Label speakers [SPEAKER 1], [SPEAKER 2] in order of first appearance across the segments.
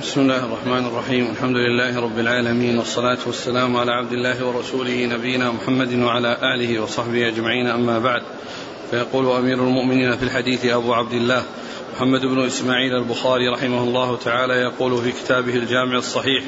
[SPEAKER 1] بسم الله الرحمن الرحيم. الحمد لله رب العالمين، والصلاة والسلام على عبد الله ورسوله نبينا محمد وعلى آله وصحبه أجمعين، أما بعد. فيقول أمير المؤمنين في الحديث أبو عبد الله محمد بن إسماعيل البخاري رحمه الله تعالى يقول في كتابه الجامع الصحيح: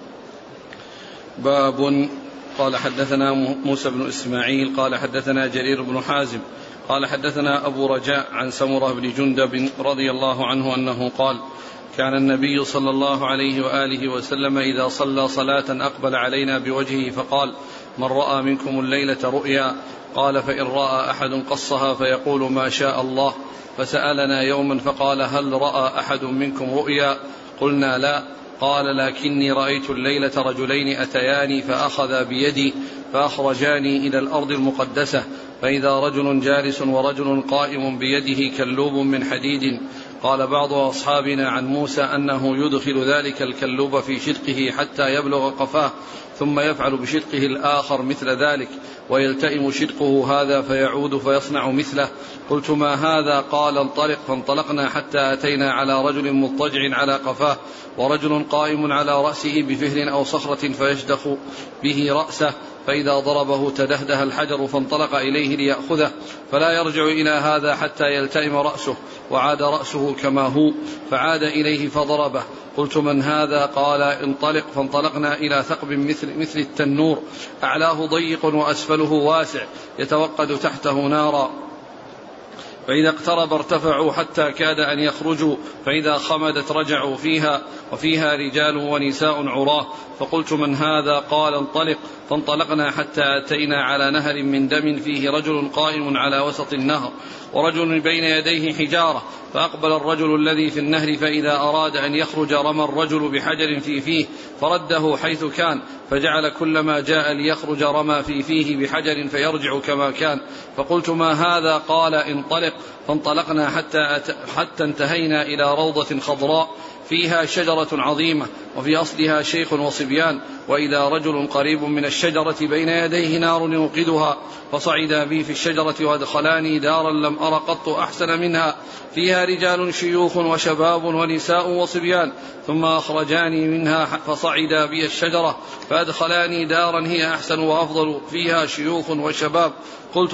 [SPEAKER 1] باب. قال حدثنا موسى بن إسماعيل قال حدثنا جرير بن حازم قال حدثنا أبو رجاء عن سمرة بن جندب رضي الله عنه أنه قال: كان النبي صلى الله عليه وآله وسلم إذا صلى صلاة أقبل علينا بوجهه فقال: من رأى منكم الليلة رؤيا؟ قال: فإن رأى أحد قصها فيقول ما شاء الله. فسألنا يوما فقال: هل رأى أحد منكم رؤيا؟ قلنا لا. قال: لكني رأيت الليلة رجلين أتياني فأخذا بيدي فأخرجاني إلى الأرض المقدسة، فإذا رجل جالس ورجل قائم بيده كلوب من حديد. قال بعض أصحابنا عن موسى أنه يدخل ذلك الكلوب في شدقه حتى يبلغ قفاه، ثم يفعل بشدقه الآخر مثل ذلك، ويلتئم شدقه هذا فيعود فيصنع مثله. قلت: ما هذا؟ قال: انطلق. فانطلقنا حتى أتينا على رجل مضطجع على قفاه، ورجل قائم على رأسه بفهر أو صخرة فيشدخ به رأسه، فإذا ضربه تدهده الحجر، فانطلق إليه ليأخذه، فلا يرجع إلى هذا حتى يلتئم رأسه، وعاد رأسه كما هو، فعاد إليه فضربه. قلت: من هذا؟ قال: انطلق. فانطلقنا إلى ثقب مثل التنور، أعلاه ضيق وأسفله واسع، يتوقد تحته نارا، فإذا اقترب ارتفعوا حتى كاد أن يخرجوا، فإذا خمدت رجعوا فيها، وفيها رجال ونساء عراه. فقلت: من هذا؟ قال: انطلق. فانطلقنا حتى أتينا على نهر من دم فيه رجل قائم على وسط النهر، ورجل بين يديه حجارة، فأقبل الرجل الذي في النهر، فإذا أراد أن يخرج رمى الرجل بحجر في فيه فرده حيث كان، فجعل كلما جاء ليخرج رمى في فيه بحجر فيرجع كما كان. فقلت: ما هذا؟ قال: انطلق. فانطلقنا حتى انتهينا إلى روضة خضراء فيها شجرة عظيمة، وفي أصلها شيخ وصبيان، وإذا رجل قريب من الشجرة بين يديه نار يوقدها، فصعدا بي في الشجرة وادخلاني دارا لم أر قط أحسن منها، فيها رجال شيوخ وشباب ونساء وصبيان، ثم أخرجاني منها فصعدا بي الشجرة فأدخلاني دارا هي أحسن وأفضل، فيها شيوخ وشباب. قلت: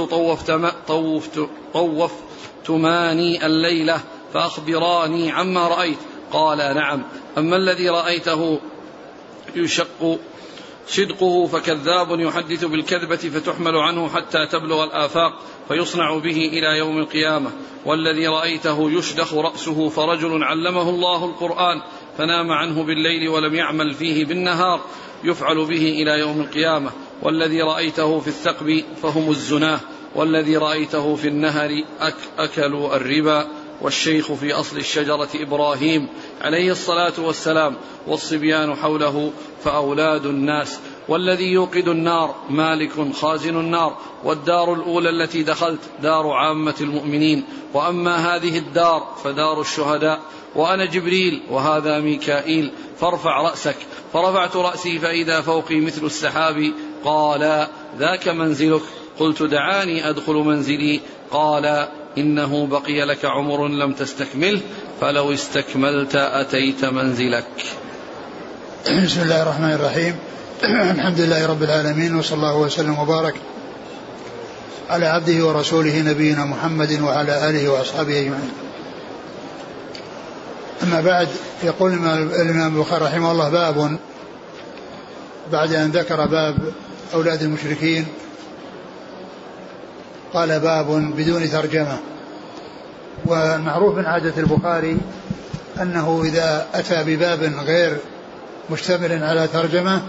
[SPEAKER 1] طوفتماني الليلة فأخبراني عما رأيت. قال: نعم. أما الذي رأيته يشق شدقه فكذاب يحدث بالكذبة فتحمل عنه حتى تبلغ الآفاق فيصنع به إلى يوم القيامة. والذي رأيته يشدخ رأسه فرجل علمه الله القرآن فنام عنه بالليل ولم يعمل فيه بالنهار يفعل به إلى يوم القيامة. والذي رأيته في الثقب فهم الزناه. والذي رأيته في النهر أكلوا الربا. والشيخ في أصل الشجرة إبراهيم عليه الصلاة والسلام، والصبيان حوله فأولاد الناس. والذي يوقد النار مالك خازن النار. والدار الأولى التي دخلت دار عامة المؤمنين، وأما هذه الدار فدار الشهداء. وأنا جبريل وهذا ميكائيل، فارفع رأسك. فرفعت رأسي فإذا فوقي مثل السحاب. قال: ذاك منزلك. قلت: دعاني أدخل منزلي. قال: إنه بقي لك عمر لم تستكمله، فلو استكملت أتيت منزلك.
[SPEAKER 2] بسم الله الرحمن الرحيم. الحمد لله رب العالمين، وصلى الله وسلم وبارك على عبده ورسوله نبينا محمد وعلى آله وأصحابه أجمعين. أما بعد، يقول الإمام البخاري رحمه الله: باب. بعد أن ذكر باب أولاد المشركين قال: باب بدون ترجمة. والمعروف من عادة البخاري أنه إذا أتى بباب غير مشتمل على ترجمة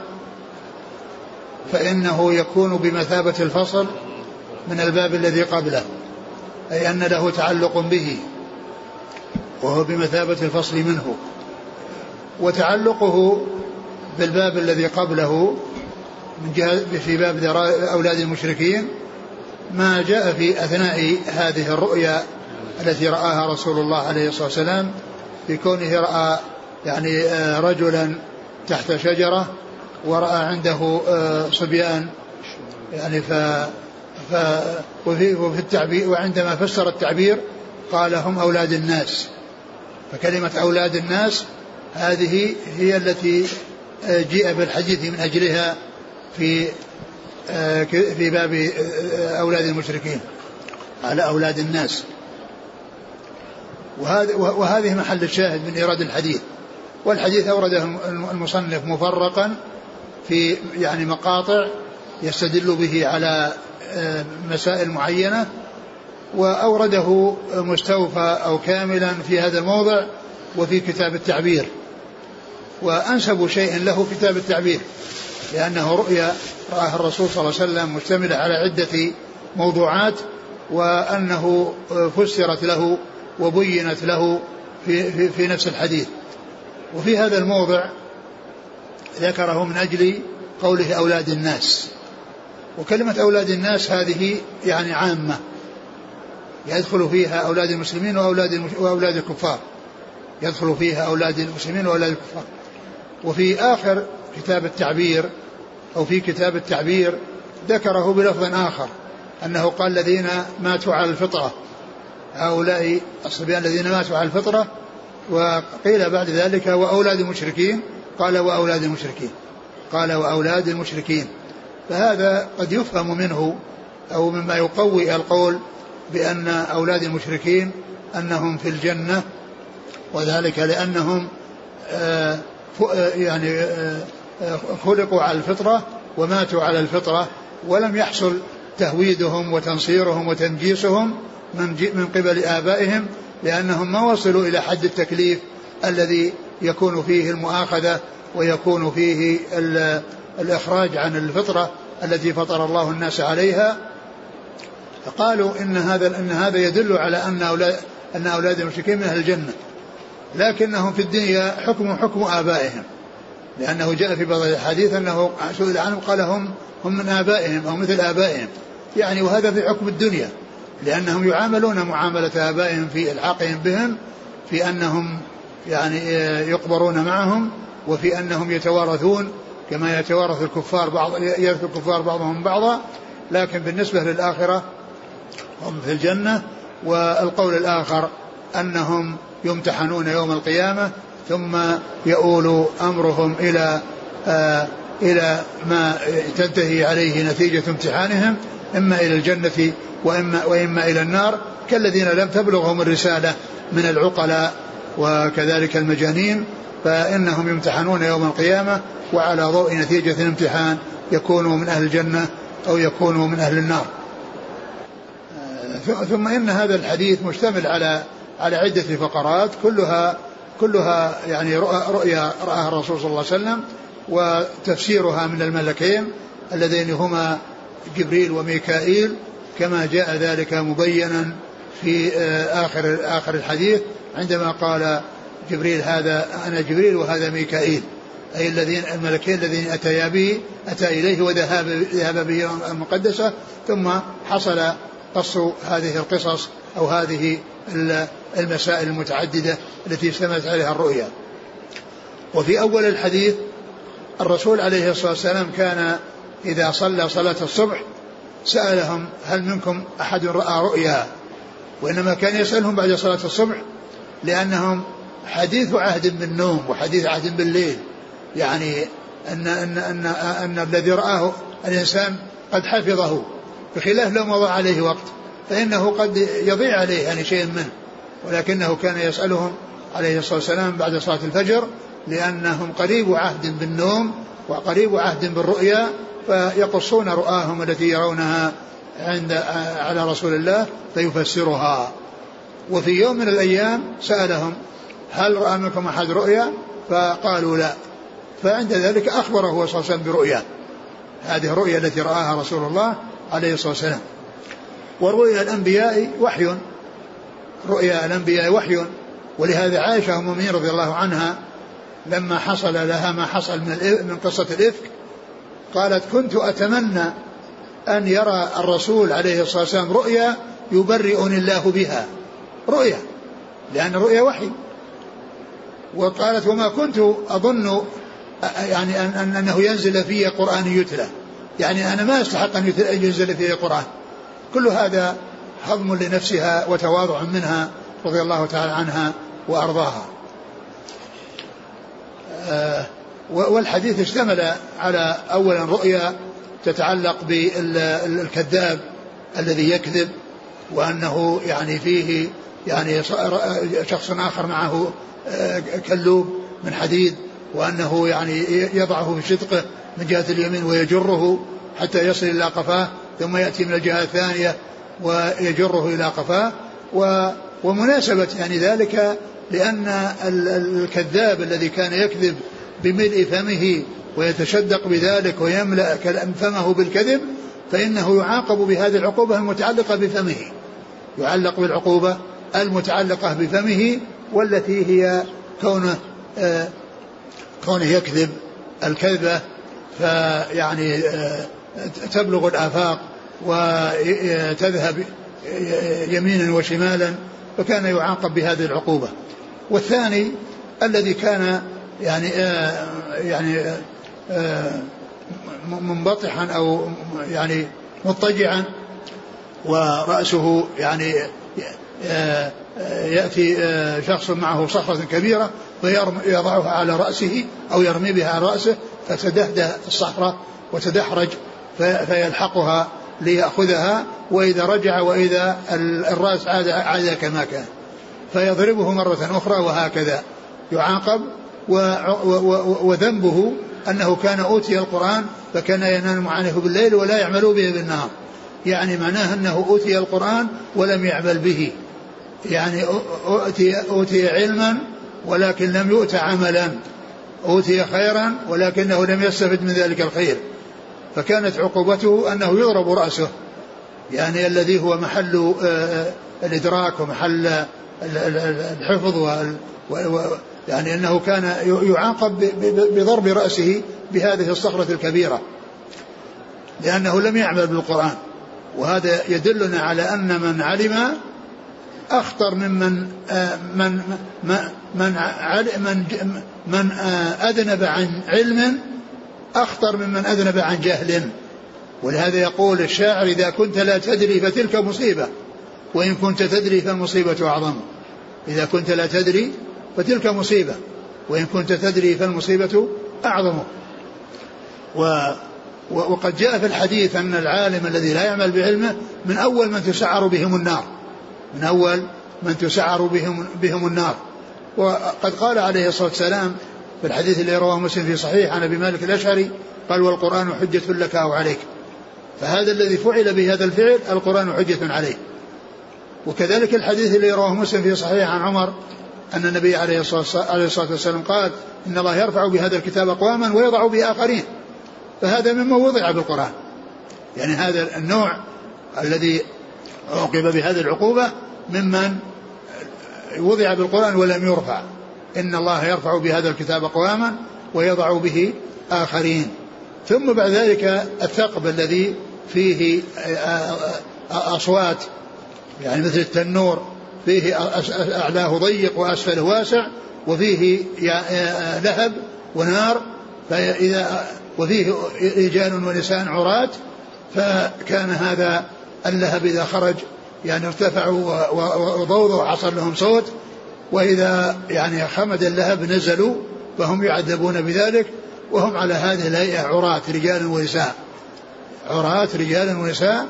[SPEAKER 2] فإنه يكون بمثابة الفصل من الباب الذي قبله، أي أن له تعلق به، وهو بمثابة الفصل منه. وتعلقه بالباب الذي قبله في باب أولاد المشركين ما جاء في أثناء هذه الرؤيا التي رآها رسول الله عليه الصلاة والسلام، في كونه رأى يعني رجلا تحت شجرة، ورأى عنده صبيان يعني وفي التعبير، وعندما فسر التعبير قال: هم أولاد الناس. فكلمة أولاد الناس هذه هي التي جيء بالحديث من أجلها في باب أولاد المشركين على أولاد الناس. وهذه محل الشاهد من إيراد الحديث. والحديث أورده المصنف مفرقا في يعني مقاطع يستدل به على مسائل معينة، وأورده مستوفى أو كاملا في هذا الموضع وفي كتاب التعبير. وأنسب شيء له كتاب التعبير، لأنه رؤيا رآها الرسول صلى الله عليه وسلم مشتملة على عدة موضوعات، وأنه فسرت له وبينت له في نفس الحديث. وفي هذا الموضع ذكره من أجل قوله أولاد الناس. وكلمة أولاد الناس هذه يعني عامة، يدخل فيها أولاد المسلمين وأولاد الكفار، يدخل فيها أولاد المسلمين وأولاد الكفار. وفي آخر كتاب التعبير أو في كتاب التعبير ذكره بلفظ آخر، أنه قال الذين ماتوا على الفطرة، هؤلاء الصبيان الذين ماتوا على الفطرة. وقيل بعد ذلك وأولاد المشركين، قال وأولاد المشركين، قال وأولاد المشركين. فهذا قد يفهم منه أو مما يقوي القول بأن أولاد المشركين أنهم في الجنة، وذلك لأنهم يعني خلقوا على الفطرة وماتوا على الفطرة، ولم يحصل تهويدهم وتنصيرهم وتنجيسهم من قبل آبائهم، لأنهم ما وصلوا إلى حد التكليف الذي يكون فيه المؤاخذة ويكون فيه الإخراج عن الفطرة التي فطر الله الناس عليها. فقالوا إن هذا يدل على أن أولاد المشركين من أهل الجنة، لكنهم في الدنيا حكم آبائهم، لأنه جاء في بعض الحديث أنه سئل عنهم قال هم من آبائهم أو مثل آبائهم، يعني وهذا في حكم الدنيا، لأنهم يعاملون معاملة آبائهم في إلحاقهم بهم، في أنهم يعني يقبرون معهم، وفي أنهم يتوارثون كما يتوارث الكفار يرث الكفار بعضهم بعضا. لكن بالنسبة للآخرة هم في الجنة. والقول الآخر أنهم يمتحنون يوم القيامة ثم يؤول أمرهم إلى ما تنتهي عليه نتيجة امتحانهم، إما إلى الجنة وإما إلى النار، كالذين لم تبلغهم الرسالة من العقلاء وكذلك المجانين، فإنهم يمتحنون يوم القيامة، وعلى ضوء نتيجة الامتحان يكونوا من أهل الجنة أو يكونوا من أهل النار. ثم إن هذا الحديث مشتمل على عدة فقرات كلها يعني رؤيا رآها الرسول صلى الله عليه وسلم، وتفسيرها من الملكين اللذين هما جبريل وميكائيل، كما جاء ذلك مبينا في آخر الحديث عندما قال جبريل هذا أنا جبريل وهذا ميكائيل، أي الملكين الذين أتى إليه وذهب به المقدسة. ثم حصل قص هذه القصص أو هذه المسائل المتعددة التي اشتملت عليها الرؤيا. وفي أول الحديث الرسول عليه الصلاة والسلام كان إذا صلى صلاة الصبح سألهم هل منكم أحد رأى رؤيا، وإنما كان يسألهم بعد صلاة الصبح، لأنهم حديث عهد بالنوم وحديث عهد بالليل، يعني أن الذي رآه الإنسان قد حفظه، بخلاف لو مضى عليه وقت فإنه قد يضيع عليه يعني شيء منه. ولكنه كان يسألهم عليه الصلاة والسلام بعد صلاة الفجر، لأنهم قريب عهد بالنوم وقريب عهد بالرؤيا، فيقصون رؤاهم التي يرونها على رسول الله فيفسرها. وفي يوم من الأيام سألهم هل رأى منكم أحد رؤيا؟ فقالوا لا. فعند ذلك أخبره صلى الله عليه وسلم برؤيا، هذه الرؤيا التي رآها رسول الله عليه الصلاة والسلام. ورؤيا الأنبياء وحي، رؤيا الأنبياء وحي. ولهذا عائشة أم المؤمنين رضي الله عنها لما حصل لها ما حصل من قصة الإفك قالت كنت أتمنى أن يرى الرسول عليه الصلاة والسلام رؤيا يبرئني الله بها، رؤيا، لأن الرؤيا وحي. وقالت وما كنت أظن يعني أنه ينزل في قرآن يتلى، يعني أنا ما أستحق أن ينزل في قرآن. كل هذا هضم لنفسها وتواضع منها رضي الله تعالى عنها وأرضاها. والحديث اشتمل على أولا رؤيا تتعلق بالكذاب الذي يكذب، وأنه يعني فيه يعني شخص آخر معه كلوب من حديد، وأنه يعني يضعه في شدقه من جهة اليمين ويجره حتى يصل إلى قفاه، ثم يأتي من الجهة الثانية ويجره إلى قفاه. ومناسبة يعني ذلك لأن الكذاب الذي كان يكذب بملء فمه ويتشدق بذلك ويملأ فمه بالكذب، فإنه يعاقب بهذه العقوبة المتعلقة بفمه، يعلق بالعقوبة المتعلقة بفمه، والتي هي كونه يكذب الكذبة فيعني تبلغ الآفاق وتذهب يمينا وشمالا، فكان يعاقب بهذه العقوبة. والثاني الذي كان يعني منبطحا أو يعني مضطجعا ورأسه يعني يأتي شخص معه صخرة كبيرة فيضعها على رأسه أو يرمي بها على رأسه، فتدهده الصخرة وتدحرج فيلحقها ليأخذها، وإذا رجع وإذا الرأس عاد كما كان فيضربه مرة أخرى، وهكذا يعاقب. وذنبه أنه كان أوتي القرآن فكان ينام عنه بالليل ولا يعمل به بالنهار، يعني معناه أنه أوتي القرآن ولم يعمل به، يعني أوتي علما ولكن لم يؤت عملا، أوتي خيرا ولكنه لم يستفد من ذلك الخير، فكانت عقوبته أنه يضرب رأسه، يعني الذي هو محل الإدراك ومحل الحفظ يعني أنه كان يعاقب بضرب رأسه بهذه الصخرة الكبيرة لأنه لم يعمل بالقرآن. وهذا يدلنا على أن من علم أخطر من أذنب عن علم أخطر ممن أذنب عن جهل. ولهذا يقول الشاعر: إذا كنت لا تدري فتلك مصيبة، وإن كنت تدري فالمصيبة أعظم. إذا كنت لا تدري فتلك مصيبة، وإن كنت تدري فالمصيبة أعظم. وقد جاء في الحديث أن العالم الذي لا يعمل بعلمه من أول من تسعر بهم النار، من أول من تسعر بهم النار. وقد قال عليه الصلاة والسلام في الحديث اللي رواه مسلم في صحيح عن أبي مالك الأشعري قال: والقرآن حجة لك أو عليك. فهذا الذي فعل بهذا الفعل القرآن حجة عليه. وكذلك الحديث اللي رواه مسلم في صحيح عن عمر أن النبي عليه الصلاة والسلام قال: إن الله يرفع بهذا الكتاب أقواما ويضع به آخرين. فهذا مما وضع بالقرآن، يعني هذا النوع الذي عوقب بهذه العقوبة ممن وضع بالقرآن ولم يرفع. إن الله يرفع بهذا الكتاب أقواما ويضع به آخرين. ثم بعد ذلك الثقب الذي فيه أصوات، يعني مثل التنور، فيه أعلاه ضيق وأسفله واسع، وفيه لهب ونار، وفيه رجال ونساء عراة. فكان هذا اللهب إذا خرج يعني ارتفعوا وضوضوا وحصل لهم صوت، وإذا يعني خمد اللهب نزلوا فهم يعذبون بذلك، وهم على هذه الهيئة عراة رجال ونساء، عراة رجال ونساء.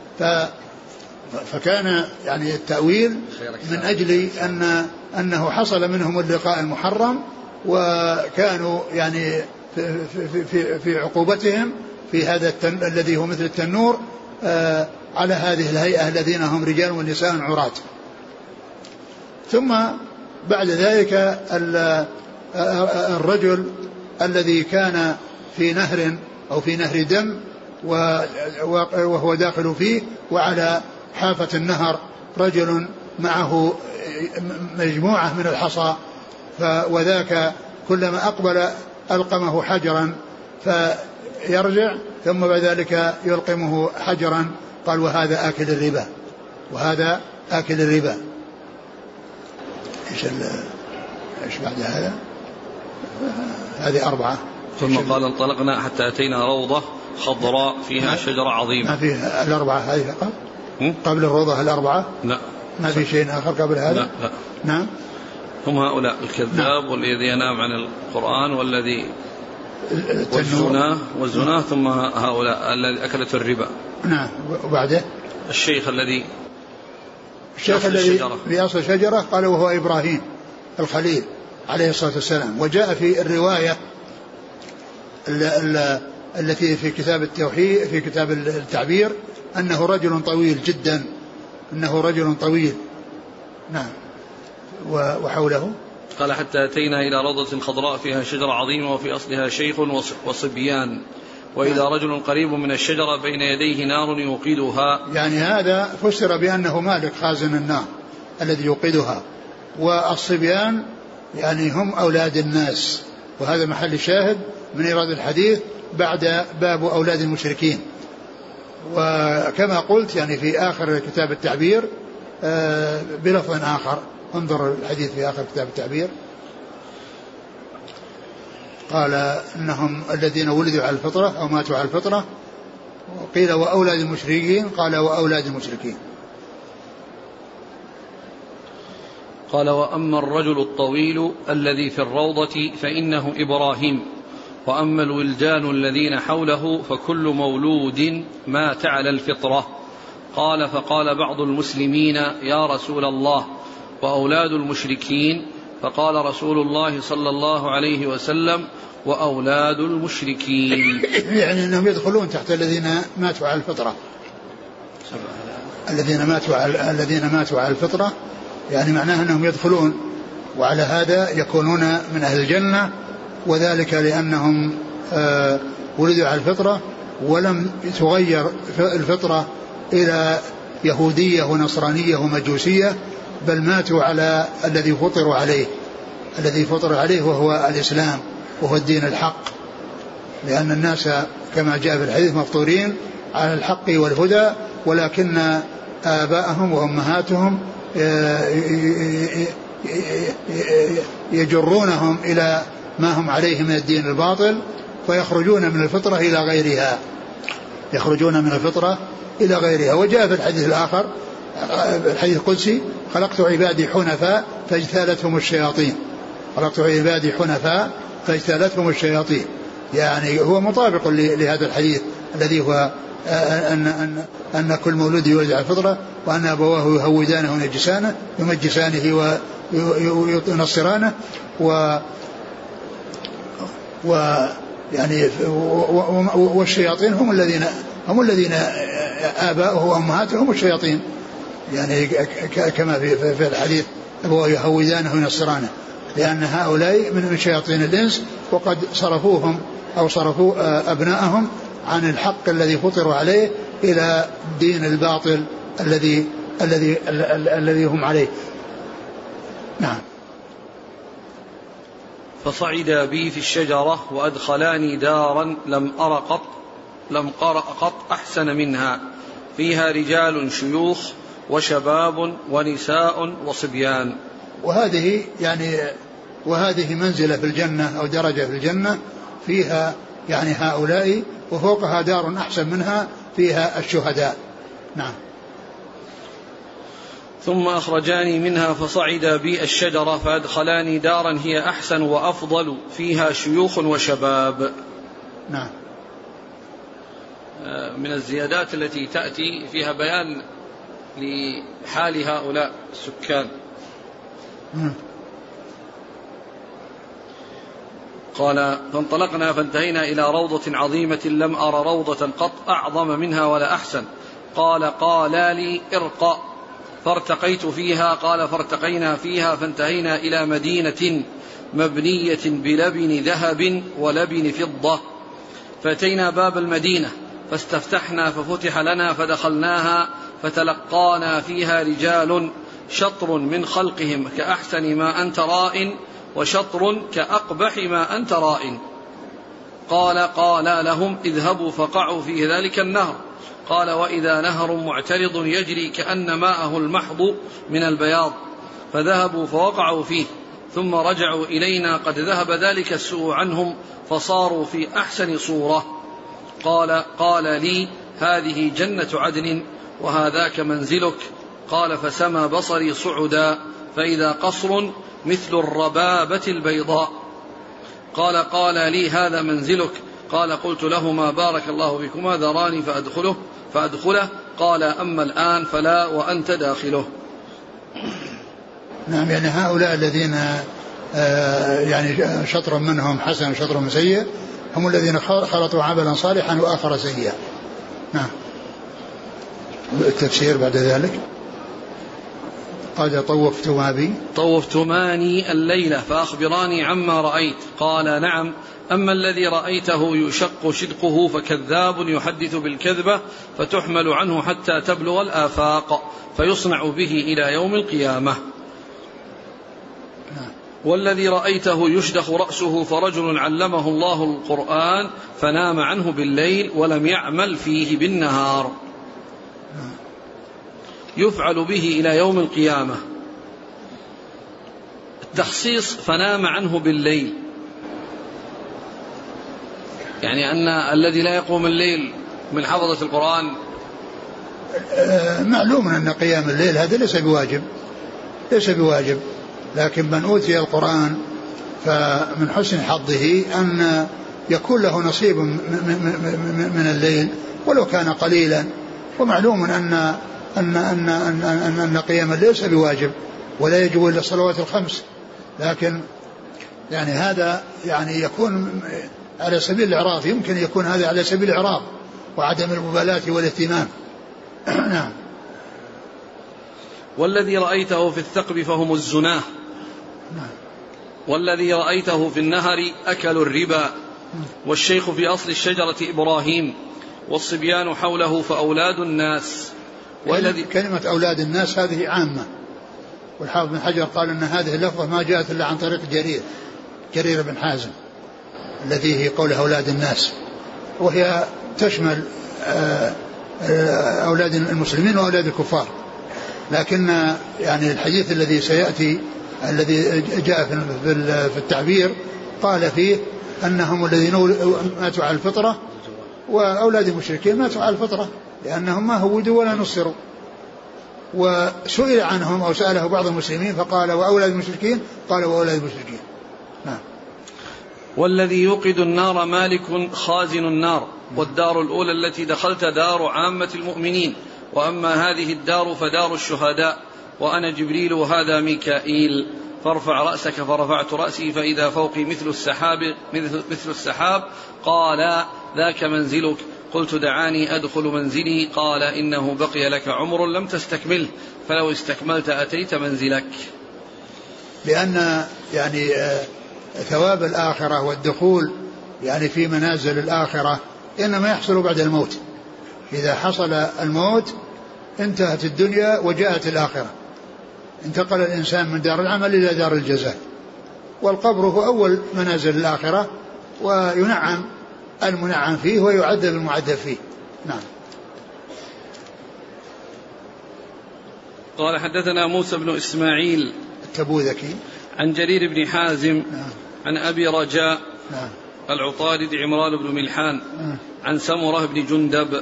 [SPEAKER 2] فكان يعني التأويل من أجل أنه حصل منهم اللقاء المحرم، وكانوا يعني في عقوبتهم في هذا الذي هو مثل التنور على هذه الهيئة الذين هم رجال ونساء عراة. ثم بعد ذلك الرجل الذي كان في نهر أو في نهر دم وهو داخل فيه، وعلى حافة النهر رجل معه مجموعة من الحصى، وذاك كلما أقبل ألقمه حجرا فيرجع، ثم بعد ذلك يلقمه حجرا. قال: وهذا آكل الربا، وهذا آكل الربا. إيش بعد هذا؟ هذه 4.
[SPEAKER 1] ثم قال: انطلقنا حتى أتينا روضة خضراء فيها شجرة عظيمة.
[SPEAKER 2] ما فيها 4 هذه قبل الروضة 4؟
[SPEAKER 1] لا،
[SPEAKER 2] ما في شيء آخر قبل هذا؟
[SPEAKER 1] لا.
[SPEAKER 2] نعم.
[SPEAKER 1] هم هؤلاء الكذاب والذي ينام عن القرآن والذي والزنا ثم هؤلاء الذي أكلت الربا.
[SPEAKER 2] نعم. وبعده
[SPEAKER 1] الشيخ الذي
[SPEAKER 2] في أصل الشجرة قال وهو إبراهيم الخليل عليه الصلاة والسلام. وجاء في الرواية التي في كتاب التوحيد في كتاب التعبير أنه رجل طويل جدا، أنه رجل طويل. نعم. وحوله
[SPEAKER 1] قال حتى أتينا إلى روضة خضراء فيها شجرة عظيمة وفي أصلها شيخ وصبيان وإذا رجل قريب من الشجرة بين يديه نار يوقدها.
[SPEAKER 2] يعني هذا فسر بأنه مالك خازن النار الذي يوقدها، والصبيان يعني هم أولاد الناس، وهذا محل الشاهد من إيراد الحديث بعد باب أولاد المشركين. وكما قلت يعني في آخر كتاب التعبير بلفظ آخر، انظر الحديث في آخر كتاب التعبير، قال إنهم الذين ولدوا على الفطرة أو ماتوا على الفطرة، وقيل وأولاد المشركين، قال وأولاد المشركين.
[SPEAKER 1] قال وأما الرجل الطويل الذي في الروضة فإنه إبراهيم، وأما الولدان الذين حوله فكل مولود مات على الفطرة. قال فقال بعض المسلمين يا رسول الله وأولاد المشركين؟ فقال رسول الله صلى الله عليه وسلم وأولاد المشركين.
[SPEAKER 2] يعني أنهم يدخلون تحت الذين ماتوا على الفطرة، الذين ماتوا على الفطرة، يعني معناه أنهم يدخلون، وعلى هذا يكونون من أهل الجنة، وذلك لأنهم ولدوا على الفطرة ولم تغير الفطرة إلى يهودية ونصرانية ومجوسية، بل ماتوا على الذي فطروا عليه وهو الإسلام وهو الدين الحق، لأن الناس كما جاء في الحديث مفطورين على الحق والهدى، ولكن آباءهم وأمهاتهم يجرونهم إلى ما هم عليه من الدين الباطل، فيخرجون من الفطرة إلى غيرها. وجاء في الحديث الآخر الحديث القدسي خلقت عبادي حنفاء فاجتالتهم الشياطين. يعني هو مطابق لهذا الحديث الذي هو أن كل مولود يولد على الفطرة، وأن أبواه يهودانه ويمجسانه وينصرانه، يعني والشياطين هم الذين آباؤه وأمهاتهم الشياطين، يعني كما في الحديث أبواه يهودانه وينصرانه، لأن هؤلاء من شياطين الإنس، وقد صرفوهم أو صرفوا أبناءهم عن الحق الذي فطروا عليه إلى دين الباطل الذي هم عليه. نعم.
[SPEAKER 1] فصعدا بي في الشجرة وأدخلاني دارا لم قرأ قط أحسن منها، فيها رجال شيوخ وشباب ونساء وصبيان.
[SPEAKER 2] وهذه منزلة في الجنة أو درجة في الجنة، فيها يعني هؤلاء، وفوقها دار أحسن منها فيها الشهداء. نعم.
[SPEAKER 1] ثم أخرجاني منها فصعدا بي الشجرة فأدخلاني دارا هي أحسن وأفضل، فيها شيوخ وشباب.
[SPEAKER 2] نعم.
[SPEAKER 1] من الزيادات التي تأتي فيها بيان لحال هؤلاء السكان. قال فانطلقنا فانتهينا إلى روضة عظيمة لم أر روضة قط أعظم منها ولا أحسن. قال لي ارقى، فارتقيت فيها. قال فارتقينا فيها فانتهينا إلى مدينة مبنية بلبن ذهب ولبن فضة، فأتينا باب المدينة فاستفتحنا ففتح لنا فدخلناها، فتلقانا فيها رجال شطر من خلقهم كأحسن ما أنت راء، وشطر كأقبح ما أنت راء. قال لهم اذهبوا فقعوا في ذلك النهر. قال وإذا نهر معترض يجري كأن ماءه المحض من البياض، فذهبوا فوقعوا فيه، ثم رجعوا إلينا قد ذهب ذلك السوء عنهم، فصاروا في أحسن صورة. قال لي هذه جنة عدن وهذاك منزلك. قال فسمى بصري صعدا، فإذا قصر مثل الربابة البيضاء. قال لي هذا منزلك؟ قال قلت لهما بارك الله فيكما ذراني فأدخله. قال أما الآن فلا وأنت داخله.
[SPEAKER 2] نعم، يعني هؤلاء الذين يعني شطر منهم حسن وشطر منهم سيء هم الذين خلطوا عملا صالحا وآخر سيئا. نعم. التفسير بعد ذلك قال
[SPEAKER 1] طوفتماني الليلة فأخبراني عما رأيت. قال نعم، أما الذي رأيته يشق شدقه فكذاب يحدث بالكذبة فتحمل عنه حتى تبلغ الآفاق فيصنع به إلى يوم القيامة. والذي رأيته يشدخ رأسه فرجل علمه الله القرآن فنام عنه بالليل ولم يعمل فيه بالنهار يفعل به إلى يوم القيامة. التخصيص فنام عنه بالليل، يعني أن الذي لا يقوم الليل من حفظة القرآن
[SPEAKER 2] معلوم أن قيام الليل هذا ليس بواجب، لكن من أوتي القرآن فمن حسن حظه أن يكون له نصيب من الليل ولو كان قليلا. ومعلوم أن قيام الليل ليس بواجب ولا يجب إلا الصلوات الخمس، لكن يعني هذا يعني يكون على سبيل الإعراض، يمكن يكون هذا على سبيل الإعراض وعدم المبالاة والاهتمام. نعم.
[SPEAKER 1] والذي رأيته في الثقب فهم الزناه، والذي رأيته في النهر أكلوا الربا، والشيخ في أصل الشجرة إبراهيم، والصبيان حوله فأولاد الناس.
[SPEAKER 2] كلمة أولاد الناس هذه عامة، والحافظ بن حجر قال أن هذه اللفظة ما جاءت إلا عن طريق جرير بن حازم الذي هي قول أولاد الناس، وهي تشمل أولاد المسلمين وأولاد الكفار. لكن يعني الحديث الذي سيأتي الذي جاء في التعبير قال فيه أنهم الذين ماتوا على الفطرة، وأولاد المشركين ماتوا على الفطرة لأنهم ما هودوا ولا نصروا. وسئل عنهم أو سأله بعض المسلمين فقال وأولاد المشركين، قال وأولاد المشركين. نعم.
[SPEAKER 1] والذي يوقد النار مالك خازن النار، والدار الأولى التي دخلت دار عامة المؤمنين، وأما هذه الدار فدار الشهداء، وأنا جبريل وهذا ميكائيل، فارفع رأسك. فرفعت رأسي فإذا فوقي مثل السحاب. قال ذاك منزلك. قلت دعاني أدخل منزلي. قال إنه بقي لك عمر لم تستكمله، فلو استكملت أتيت منزلك.
[SPEAKER 2] لأن يعني ثواب الآخرة والدخول يعني في منازل الآخرة إنما يحصل بعد الموت. إذا حصل الموت انتهت الدنيا وجاءت الآخرة، انتقل الإنسان من دار العمل إلى دار الجزاء، والقبر هو أول منازل الآخرة، وينعم المنعم فيه ويعذب المعذب فيه. نعم.
[SPEAKER 1] قال حدثنا موسى بن إسماعيل
[SPEAKER 2] التبوذكي
[SPEAKER 1] عن جرير بن حازم عن أبي رجاء
[SPEAKER 2] نعم.
[SPEAKER 1] العطارد عمران بن ملحان عن سمرة بن جندب.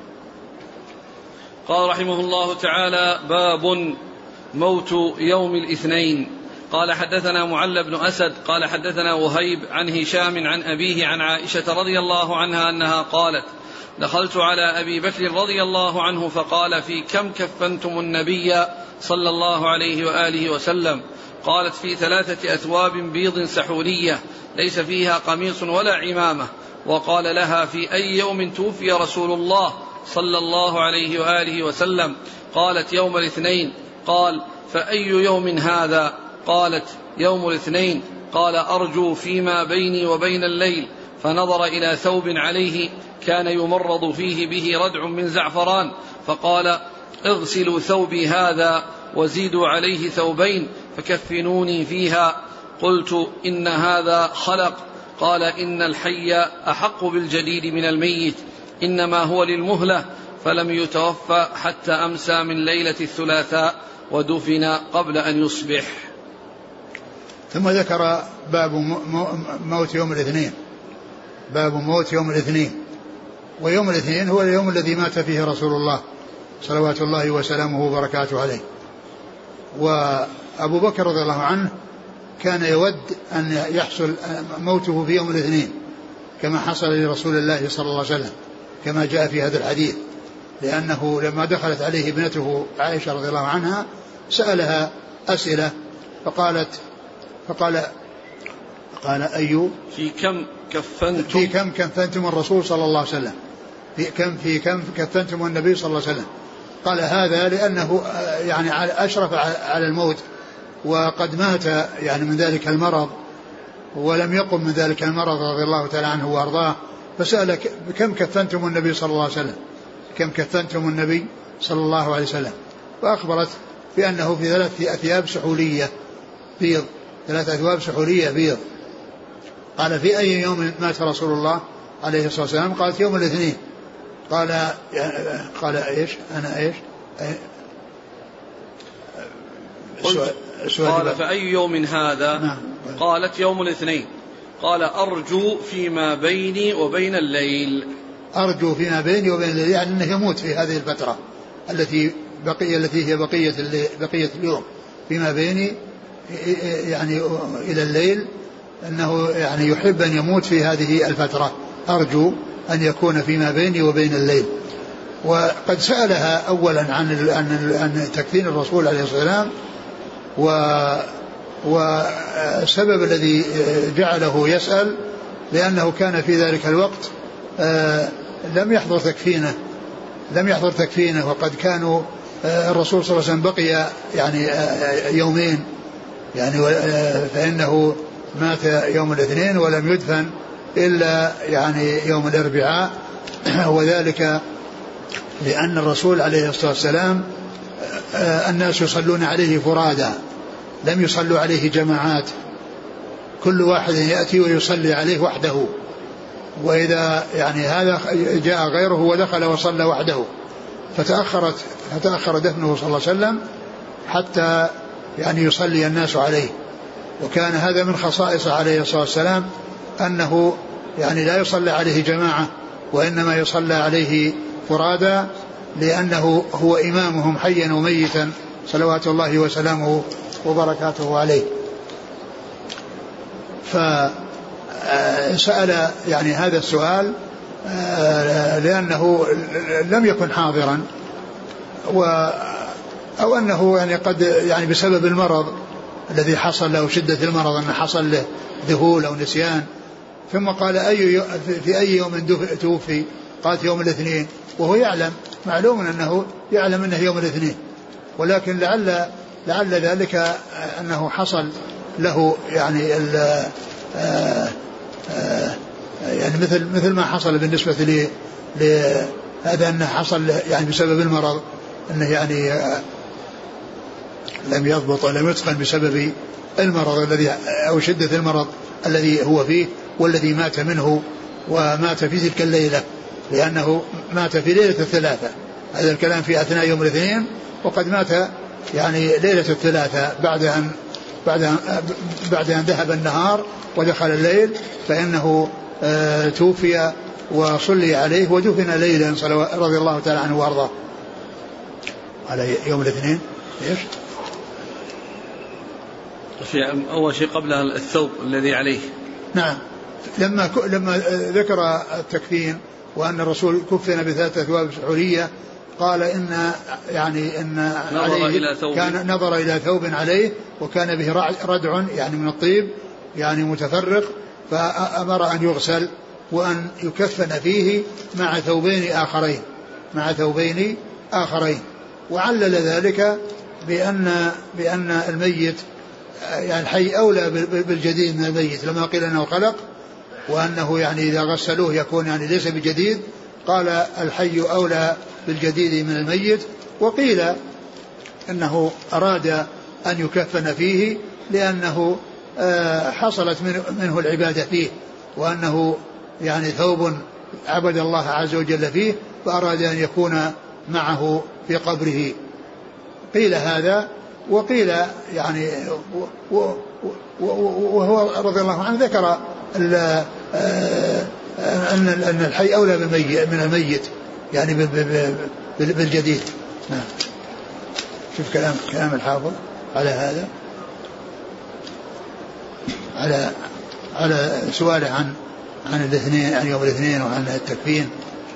[SPEAKER 1] قال رحمه الله تعالى: باب موت يوم الاثنين. قال حدثنا معل بن أسد قال حدثنا وهيب عن هشام عن أبيه عن عائشة رضي الله عنها أنها قالت: دخلت على أبي بكر رضي الله عنه فقال: في كم كفنتم النبي صلى الله عليه وآله وسلم؟ قالت: في 3 أثواب بيض سحولية ليس فيها قميص ولا عمامة. وقال لها: في أي يوم توفي رسول الله صلى الله عليه وآله وسلم؟ قالت: يوم الاثنين. قال: فأي يوم هذا؟ قالت: يوم الاثنين. قال: أرجو فيما بيني وبين الليل. فنظر إلى ثوب عليه كان يمرض فيه به ردع من زعفران، فقال: اغسلوا ثوبي هذا وزيدوا عليه 2 فكفنوني فيها. قلت: إن هذا خلق. قال: إن الحي أحق بالجديد من الميت، إنما هو للمهلة. فلم يتوفى حتى أمسى من ليلة الثلاثاء ودفن قبل أن يصبح.
[SPEAKER 2] ثم ذكر باب موت يوم الاثنين. باب موت يوم الاثنين. ويوم الاثنين هو اليوم الذي مات فيه رسول الله صلوات الله وسلامه وبركاته عليه. وأبو بكر رضي الله عنه كان يود أن يحصل موته في يوم الاثنين كما حصل لرسول الله صلى الله عليه وسلم كما جاء في هذا الحديث، لأنه لما دخلت عليه ابنته عائشة رضي الله عنها سألها أسئلة فقال أي
[SPEAKER 1] في كم
[SPEAKER 2] كفنتم الرسول صلى الله عليه وسلم، في كم كفنتم النبي صلى الله عليه وسلم. قال هذا لأنه يعني أشرف على الموت وقد مات يعني من ذلك المرض ولم يقم من ذلك المرض رضي الله تعالى عنه وأرضاه، فسأل كم كفنتم النبي صلى الله عليه وسلم، كم كفنتم النبي صلى الله عليه وسلم، فأخبرت بأنه في 3 أثياب سحولية بيض، 3 أثواب سحولية بيض. قال في أي يوم مات رسول الله عليه الصلاة والسلام؟ قالت يوم الاثنين. قال إيش أنا إيش
[SPEAKER 1] قال فأي يوم هذا؟ نعم. قالت يوم الاثنين. قال أرجو فيما بيني وبين الليل.
[SPEAKER 2] أرجو فيما بيني وبين الليل يعني أنه يموت في هذه الفترة التي هي بقية اليوم فيما بيني يعني إلى الليل، أنه يعني يحب أن يموت في هذه الفترة، أرجو أن يكون فيما بيني وبين الليل. وقد سألها أولا عن تكفين الرسول عليه الصلاة والسلام، والسبب الذي جعله يسأل لأنه كان في ذلك الوقت لم يحضر تكفينه، وقد كانوا الرسول صلى الله عليه وسلم بقي يعني يومين يعني، فإنه مات يوم الاثنين ولم يدفن إلا يعني يوم الأربعاء، وذلك لأن الرسول عليه الصلاة والسلام الناس يصلون عليه فرادا، لم يصلوا عليه جماعات، كل واحد يأتي ويصلي عليه وحده، وإذا يعني هذا جاء غيره ودخل وصلى وحده، فتأخر دفنه صلى الله عليه وسلم حتى يعني يصلي الناس عليه. وكان هذا من خصائص عليه الصلاة والسلام أنه يعني لا يصلى عليه جماعة وإنما يصلى عليه فرادا، لأنه هو إمامهم حيا وميتا صلوات الله وسلامه وبركاته عليه. فسأل يعني هذا السؤال لأنه لم يكن حاضرا، أو أنه يعني قد يعني بسبب المرض الذي حصل له، شدة المرض أنه حصل له ذهول أو نسيان. ثم قال في أي يوم توفي؟ قالت يوم الاثنين، وهو يعلم، معلوم أنه يعلم أنه يوم الاثنين، ولكن لعل ذلك أنه حصل له يعني يعني مثل ما حصل بالنسبة لهذا، أنه حصل يعني بسبب المرض، أنه يعني لم يضبط ولم يتقن بسبب المرض الذي أو شدة المرض الذي هو فيه والذي مات منه، ومات في تلك الليلة، لأنه مات في ليلة الثلاثة. هذا الكلام في أثناء يوم الاثنين، وقد مات يعني ليلة الثلاثة بعد أن ذهب النهار ودخل الليل، فإنه توفي وصلي عليه ودفن ليلا رضي الله تعالى عنه وأرضاه. على يوم الاثنين إيش؟
[SPEAKER 1] في أول شيء قبلها الثوب الذي عليه.
[SPEAKER 2] نعم، لما ذكر التكفين وأن الرسول كفن ب3 أثواب سحولية، قال إن كان نظر إلى ثوب عليه وكان به ردع يعني من الطيب يعني متفرق، فأمر أن يغسل وأن يكفن فيه مع ثوبين آخرين، وعلل ذلك بأن الميت يعني الحي أولى بالجديد من الميت، لما قيل أنه خلق وأنه يعني إذا غسلوه يكون يعني ليس بجديد، قال الحي أولى بالجديد من الميت. وقيل أنه أراد أن يكفن فيه لأنه حصلت منه العبادة فيه، وأنه يعني ثوب عبد الله عز وجل فيه، فأراد أن يكون معه في قبره. قيل هذا، وقيل يعني وهو رضي الله عنه ذكر أن الحي أولى من الميت يعني بالجديد. نعم. شوف كلام الحافظ على هذا. على سؤاله عن الاثنين، عن يوم الاثنين وعن التكفين.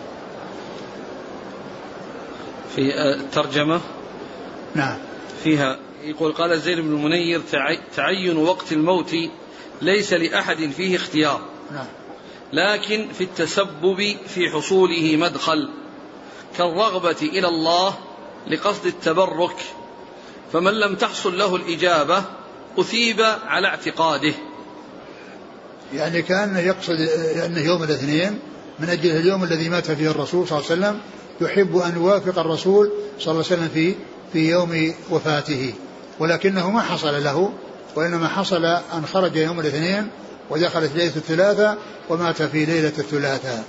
[SPEAKER 1] في الترجمة
[SPEAKER 2] نعم
[SPEAKER 1] فيها يقول قال زيد بن المنير تعين وقت الموت ليس لأحد فيه اختيار،
[SPEAKER 2] نعم،
[SPEAKER 1] لكن في التسبب في حصوله مدخل كالرغبة إلى الله لقصد التبرك، فمن لم تحصل له الإجابة أثيب على اعتقاده.
[SPEAKER 2] يعني كان يقصد أن يوم الاثنين من أجل اليوم الذي مات فيه الرسول صلى الله عليه وسلم يحب أن يوافق الرسول صلى الله عليه وسلم في يوم وفاته، ولكنه ما حصل له، وإنما حصل أن خرج يوم الاثنين ودخلت ليلة الثلاثاء ومات في ليلة الثلاثاء.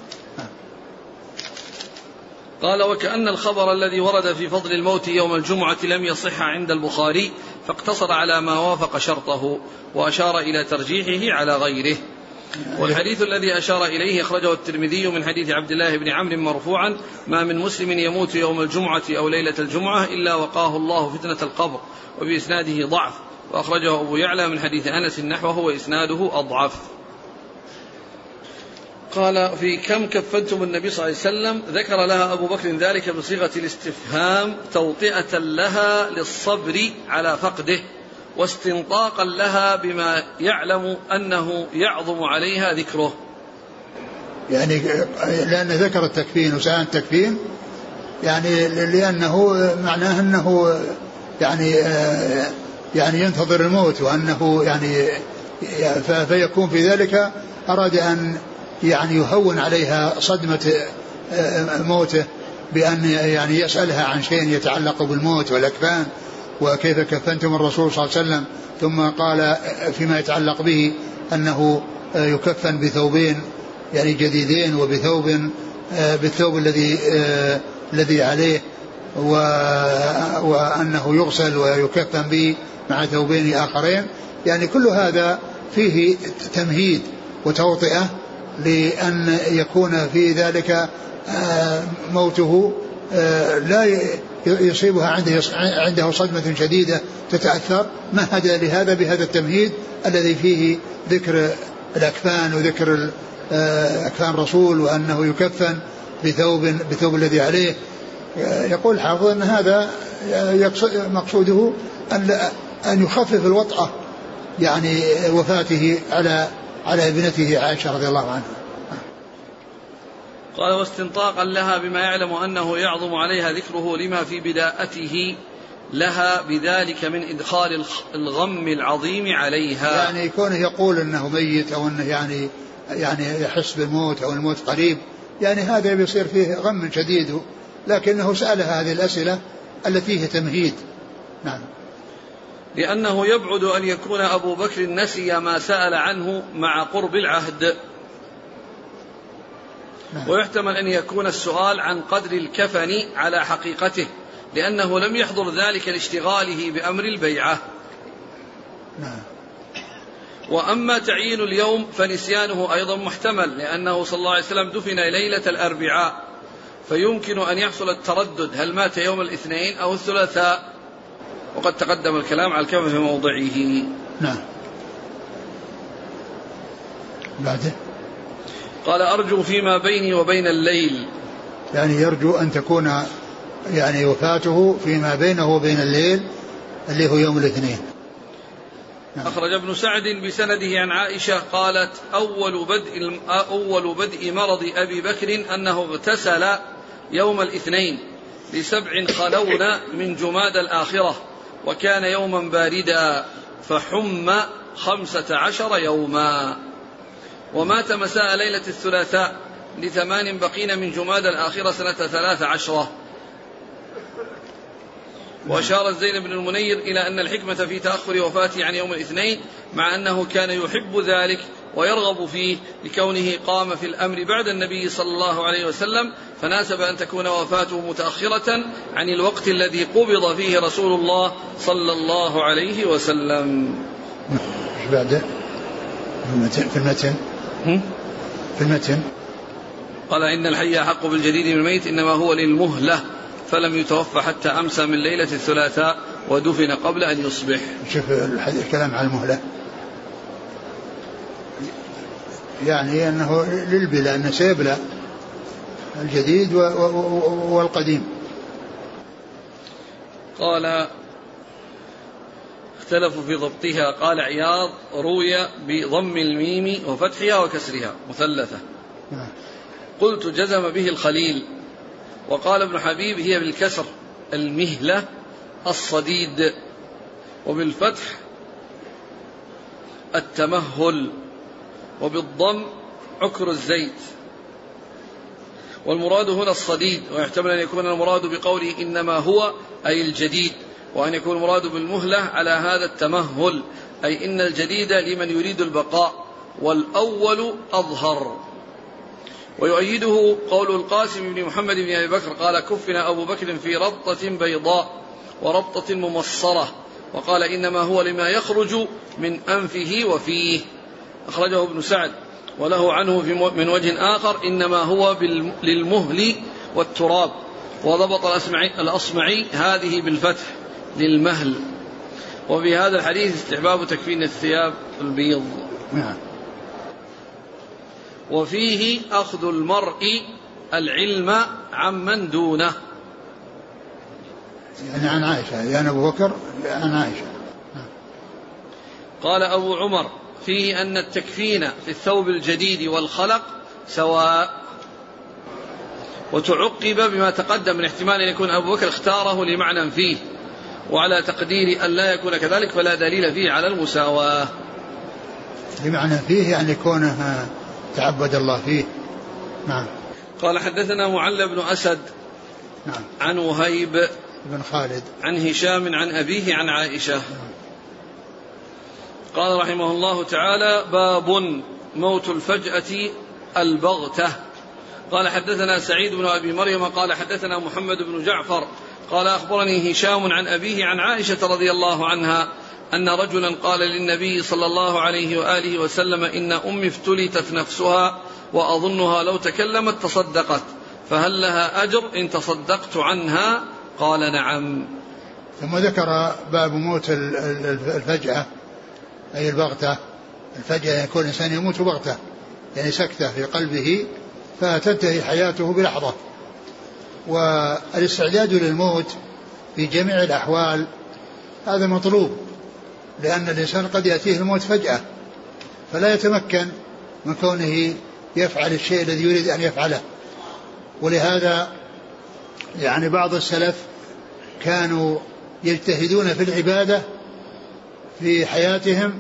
[SPEAKER 1] قال وكأن الخبر الذي ورد في فضل الموت يوم الجمعة لم يصح عند البخاري، فاقتصر على ما وافق شرطه وأشار إلى ترجيحه على غيره. والحديث الذي أشار إليه أخرجه الترمذي من حديث عبد الله بن عمرو مرفوعا: ما من مسلم يموت يوم الجمعة أو ليلة الجمعة إلا وقاه الله فتنة القبر، وبإسناده ضعف، وأخرجه أبو يعلى من حديث أنس نحوه وإسناده أضعف. قال في كم كفنتم النبي صلى الله عليه وسلم، ذكر لها أبو بكر ذلك بصيغة الاستفهام توطئة لها للصبر على فقده، واستنطاقا لها بما يعلم أنه يعظم عليها ذكره.
[SPEAKER 2] يعني لأن ذكر التكفين وسأل التكفين يعني لأنه معناه أنه يعني ينتظر الموت، وأنه يعني فيكون في ذلك أراد أن يعني يهون عليها صدمة موته بأن يعني يسألها عن شيء يتعلق بالموت والأكفان وكيف كفنتم الرسول صلى الله عليه وسلم، ثم قال فيما يتعلق به أنه يكفن بثوبين يعني جديدين بالثوب الذي عليه، وأنه يغسل ويكفن به مع ثوبين آخرين. يعني كل هذا فيه تمهيد وتوطئة لأن يكون في ذلك موته لا يصيبها عنده صدمة شديدة تتأثر. مهد لهذا بهذا التمهيد الذي فيه ذكر الأكفان وذكر أكفان رسول، وأنه يكفن بثوب الذي عليه. يقول الحافظ أن هذا مقصوده أن يخفف الوطأة يعني وفاته على ابنته عائشة رضي الله عنها.
[SPEAKER 1] قال واستنطاقا لها بما يعلم أنه يعظم عليها ذكره لما في بداءته لها بذلك من إدخال الغم العظيم عليها.
[SPEAKER 2] يعني كونه يقول أنه ميت أو أنه يعني يحس بالموت أو الموت قريب، يعني هذا بيصير فيه غم شديد، لكنه سألها هذه الأسئلة التي هي تمهيد. نعم.
[SPEAKER 1] لأنه يبعد أن يكون أبو بكر نسي ما سأل عنه مع قرب العهد.
[SPEAKER 2] نعم.
[SPEAKER 1] ويحتمل أن يكون السؤال عن قدر الكفن على حقيقته، لأنه لم يحضر ذلك لاشتغاله بأمر البيعة.
[SPEAKER 2] نعم.
[SPEAKER 1] وأما تعيين اليوم فنسيانه أيضا محتمل، لأنه صلى الله عليه وسلم دفن ليلة الأربعاء، فيمكن أن يحصل التردد هل مات يوم الاثنين أو الثلاثاء، وقد تقدم الكلام على الكفن في موضعه.
[SPEAKER 2] نعم. بعده
[SPEAKER 1] قال أرجو فيما بيني وبين الليل،
[SPEAKER 2] يعني يرجو أن تكون يعني وفاته فيما بينه وبين الليل اللي هو يوم الاثنين.
[SPEAKER 1] نعم. أخرج ابن سعد بسنده عن عائشة قالت أول بدء مرض أبي بكر أنه اغتسل يوم الاثنين ل7 خلون من جماد الآخرة، وكان يوما باردا فحم 15 يوما، ومات مساء ليلة الثلاثاء ل8 بقين من جماد الآخرة سنة 13. وأشار زيد بن المنير إلى أن الحكمة في تأخر وفاته عن يوم الاثنين مع أنه كان يحب ذلك ويرغب فيه لكونه قام في الأمر بعد النبي صلى الله عليه وسلم، فناسب أن تكون وفاته متأخرة عن الوقت الذي قبض فيه رسول الله صلى الله عليه وسلم.
[SPEAKER 2] بعد في المتن
[SPEAKER 1] قال إن الحي أحق بالجديد من الميت، إنما هو للمهلة، فلم يتوفى حتى أمسى من ليلة الثلاثاء ودفن قبل أن يصبح.
[SPEAKER 2] شوف الكلام على المهلة يعني أنه للبلاء، أنه سيبلى الجديد والقديم.
[SPEAKER 1] قال اختلفوا في ضبطها. قال عياض روي بضم الميم وفتحها وكسرها مثلثة. قلت جزم به الخليل. وقال ابن حبيب هي بالكسر المهلة الصديد، وبالفتح التمهل، وبالضم عكر الزيت. والمراد هنا الصديد، ويحتمل أن يكون المراد بقوله إنما هو أي الجديد، وأن يكون المراد بالمهلة على هذا التمهل، أي إن الجديد لمن يريد البقاء، والأول أظهر. ويؤيده قول القاسم بن محمد بن أبي بكر قال كفنا أبو بكر في ربطة بيضاء وربطة ممصرة، وقال إنما هو لما يخرج من أنفه وفيه. أخرجه ابن سعد. وله عنه من وجه آخر إنما هو للمهل والتراب. وضبط الأصمعي هذه بالفتح للمهل. وفي هذا الحديث استحباب تكفين الثياب البيض. وفيه أخذ المرء العلم عمن دونه،
[SPEAKER 2] يعني عن عائشة، يعني أبو بكر عن عائشة.
[SPEAKER 1] قال أبو عمر فيه أن التكفين في الثوب الجديد والخلق سواء. وتعقب بما تقدم من احتمال أن يكون أبو بكر اختاره لمعنى فيه، وعلى تقدير أن لا يكون كذلك فلا دليل فيه على المساواة.
[SPEAKER 2] لمعنى فيه يعني كونه تعبد الله فيه. نعم.
[SPEAKER 1] قال حدثنا معل بن أسد.
[SPEAKER 2] نعم.
[SPEAKER 1] عن وهيب
[SPEAKER 2] بن خالد
[SPEAKER 1] عن هشام عن أبيه عن عائشة. قال رحمه الله تعالى باب موت الفجأة البغتة. قال حدثنا سعيد بن أبي مريم قال حدثنا محمد بن جعفر قال أخبرني هشام عن أبيه عن عائشة رضي الله عنها أن رجلا قال للنبي صلى الله عليه وآله وسلم إن أمي افتلتت نفسها وأظنها لو تكلمت تصدقت، فهل لها أجر إن تصدقت عنها؟ قال نعم.
[SPEAKER 2] ثم ذكر باب موت الفجأة أي البغتة. الفجأة يكون الإنسان يموت بغتة، يعني سكتة في قلبه فتنتهي حياته بلحظة. والاستعداد للموت في جميع الأحوال هذا مطلوب، لأن الإنسان قد يأتيه الموت فجأة فلا يتمكن من كونه يفعل الشيء الذي يريد أن يفعله. ولهذا يعني بعض السلف كانوا يجتهدون في العبادة في حياتهم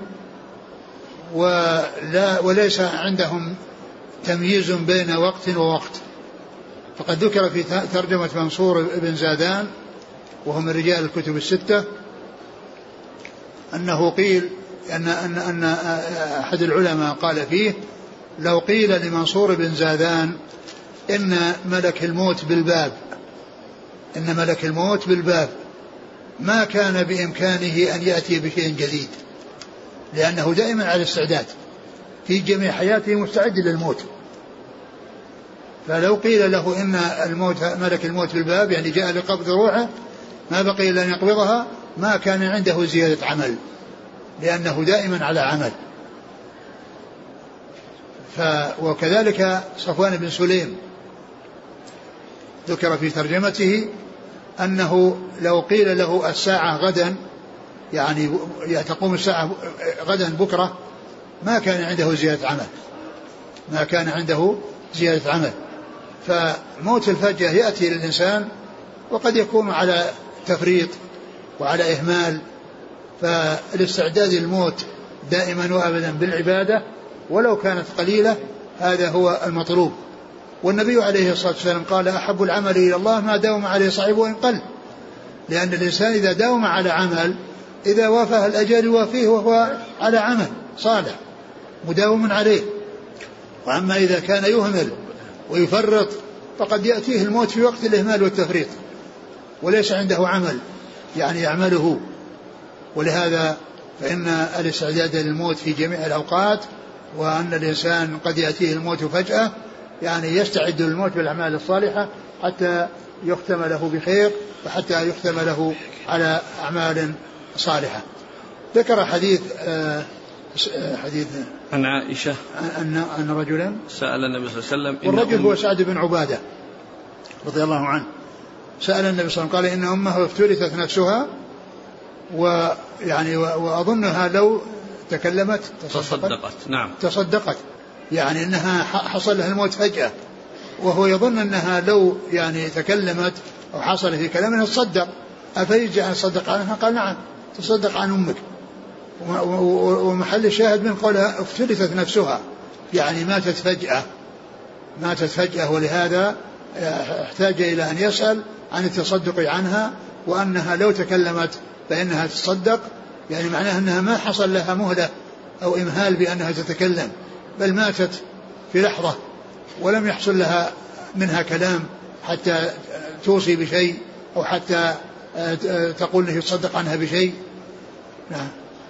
[SPEAKER 2] وليس عندهم تمييز بين وقت ووقت. فقد ذكر في ترجمة منصور بن زادان وهو من رجال الكتب الستة أنه قيل أن أحد العلماء قال فيه لو قيل لمنصور بن زادان إن ملك الموت بالباب ما كان بإمكانه أن يأتي بشيء جديد، لأنه دائما على الاستعداد في جميع حياته مستعد للموت. فلو قيل له إن ملك الموت بالباب يعني جاء لقبض روحه ما بقي إلا أن يقبضها، ما كان عنده زيادة عمل، لأنه دائما على عمل. وكذلك صفوان بن سليم ذكر في ترجمته أنه لو قيل له الساعة غدا يعني تقوم الساعة غدا بكرة ما كان عنده زيادة عمل. فموت الفجأة يأتي للإنسان وقد يكون على تفريط وعلى إهمال، فالاستعداد للموت دائما وأبدا بالعبادة ولو كانت قليلة هذا هو المطلوب. والنبي عليه الصلاة والسلام قال أحب العمل إلى الله ما داوم عليه صاحبه وإن قل، لأن الإنسان إذا داوم على عمل إذا وافاه الأجر يوافيه وهو على عمل صالح مداوم عليه. وأما إذا كان يهمل ويفرط فقد يأتيه الموت في وقت الإهمال والتفريط وليس عنده عمل يعني يعمله. ولهذا فإن الاستعداد للموت في جميع الأوقات، وأن الإنسان قد يأتيه الموت فجأة يعني يستعد للموت بالأعمال الصالحة حتى يختم له بخير وحتى يختم له على أعمال صالحة. ذكر حديث حديث
[SPEAKER 1] عن عائشة
[SPEAKER 2] أن رجلا
[SPEAKER 1] سأل النبي صلى الله عليه وسلم،
[SPEAKER 2] والرجل هو سعد بن عبادة رضي الله عنه، سأل النبي صلى الله عليه وسلم قال إن أمه افترثت نفسها ويعني وأظنها لو تكلمت تصدقت يعني أنها حصل لها الموت فجأة، وهو يظن أنها لو يعني تكلمت أو حصل في كلامها تصدق، أفيجي أن يصدق عنها؟ قال نعم تصدق عن أمك. ومحل الشاهد من قولها افترثت نفسها يعني ماتت فجأة، ولهذا احتاج إلى أن يسأل عن التصدق عنها، وأنها لو تكلمت فإنها تصدق، يعني معناها أنها ما حصل لها مهلة أو إمهال بأنها تتكلم، بل ماتت في لحظة ولم يحصل لها منها كلام حتى توصي بشيء أو حتى تقول أنه يتصدق عنها بشيء. نعم.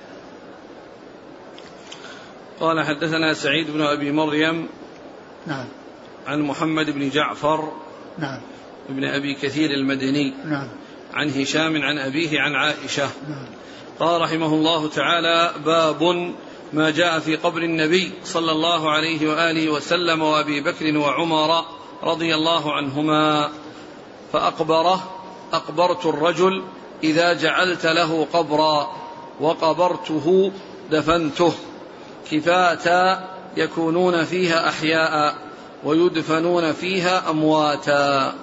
[SPEAKER 1] قال حدثنا سعيد بن أبي مريم
[SPEAKER 2] نعم
[SPEAKER 1] عن محمد بن جعفر
[SPEAKER 2] نعم
[SPEAKER 1] ابن أبي كثير المدني
[SPEAKER 2] نعم
[SPEAKER 1] عن هشام عن أبيه عن عائشة
[SPEAKER 2] نعم.
[SPEAKER 1] قال رحمه الله تعالى: باب ما جاء في قبر النبي صلى الله عليه وآله وسلم وأبي بكر وعمر رضي الله عنهما. أقبرت الرجل إذا جعلت له قبرا وقبرته دفنته، كفاتا يكونون فيها أحياء ويدفنون فيها أمواتا.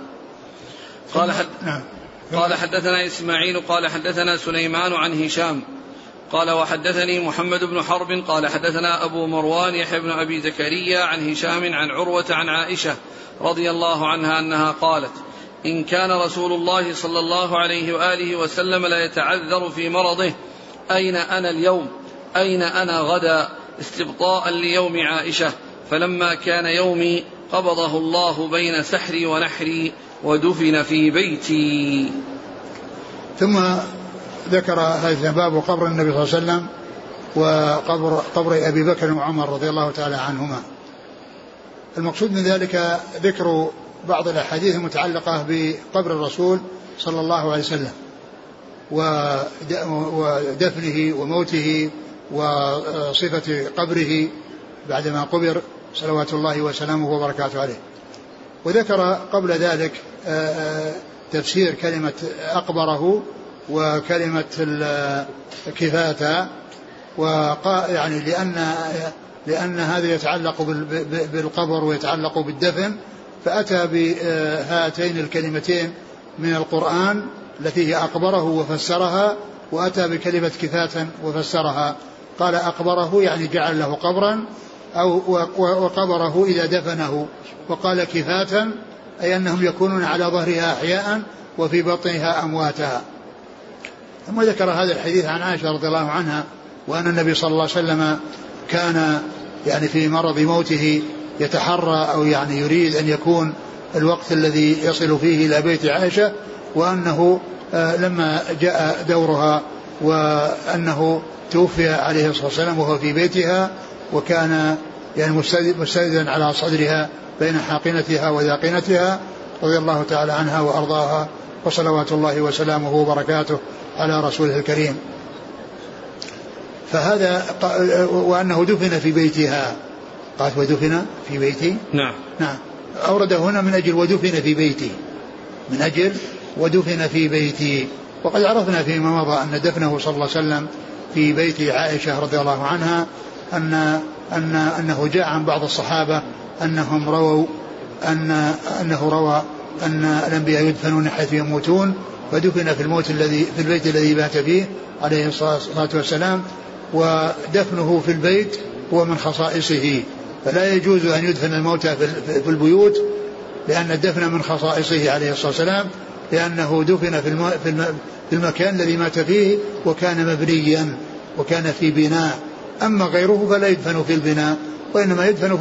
[SPEAKER 1] قال حدثنا إسماعيل قال حدثنا سليمان عن هشام قال وحدثني محمد بن حرب قال حدثنا أبو مروان يحيى بن أبي زكريا عن هشام عن عروة عن عائشة رضي الله عنها أنها قالت: إن كان رسول الله صلى الله عليه وآله وسلم لا يتعذر في مرضه أين أنا اليوم أين أنا غدا، استبطاء ليوم عائشة، فلما كان يومي قبضه الله بين سحري ونحري ودفن في بيتي.
[SPEAKER 2] ثم ذكر هذا باب قبر النبي صلى الله عليه وسلم وقبر أبي بكر وعمر رضي الله تعالى عنهما. المقصود من ذلك ذكر بعض الأحاديث المتعلقة بقبر الرسول صلى الله عليه وسلم ودفنه وموته وصفة قبره بعدما قبر صلوات الله وسلامه وبركاته عليه. وذكر قبل ذلك تفسير كلمة أقبره وكلمة كفاتا، يعني لأن هذا يتعلق بالقبر ويتعلق بالدفن، فأتى بهاتين الكلمتين من القرآن التي هي أقبره وفسرها، وأتى بكلمة كفاتا وفسرها. قال أقبره يعني جعل له قبرا وقبره إذا دفنه، وقال كفاتا أي أنهم يكونون على ظهرها أحياء وفي بطنها أمواتا. ثم ذكر هذا الحديث عن عائشة رضي الله عنها، وأن النبي صلى الله عليه وسلم كان يعني في مرض موته يتحرى أو يعني يريد أن يكون الوقت الذي يصل فيه إلى بيت عائشة، وأنه لما جاء دورها وأنه توفي عليه الصلاة والسلام وهو في بيتها، وكان يعني مستندا على صدرها بين حاقنتها وذاقنتها رضي الله تعالى عنها وأرضاها، وصلوات الله وسلامه وبركاته على رسوله الكريم. فهذا وأنه دفن في بيتها، قالت ودفن في بيتي.
[SPEAKER 1] نعم
[SPEAKER 2] أورد هنا من أجل ودفن في بيتي، من أجل ودفن في بيتي. وقد عرفنا فيما مضى أن دفنه صلى الله عليه وسلم في بيت عائشة رضي الله عنها أنه جاء عن بعض الصحابة أنهم رووا أنه روى أن الأنبياء يدفنون حيث يموتون، فدفن في البيت الذي بات فيه عليه الصلاة والسلام، ودفنه في البيت هو من خصائصه، فلا يجوز أن يدفن الموتى في البيوت، لأن الدفن من خصائصه عليه الصلاة والسلام، لأنه دفن في المكان الذي مات فيه وكان مبنيا وكان في بناء. أما غيره فلا يدفن في البناء، وإنما يدفن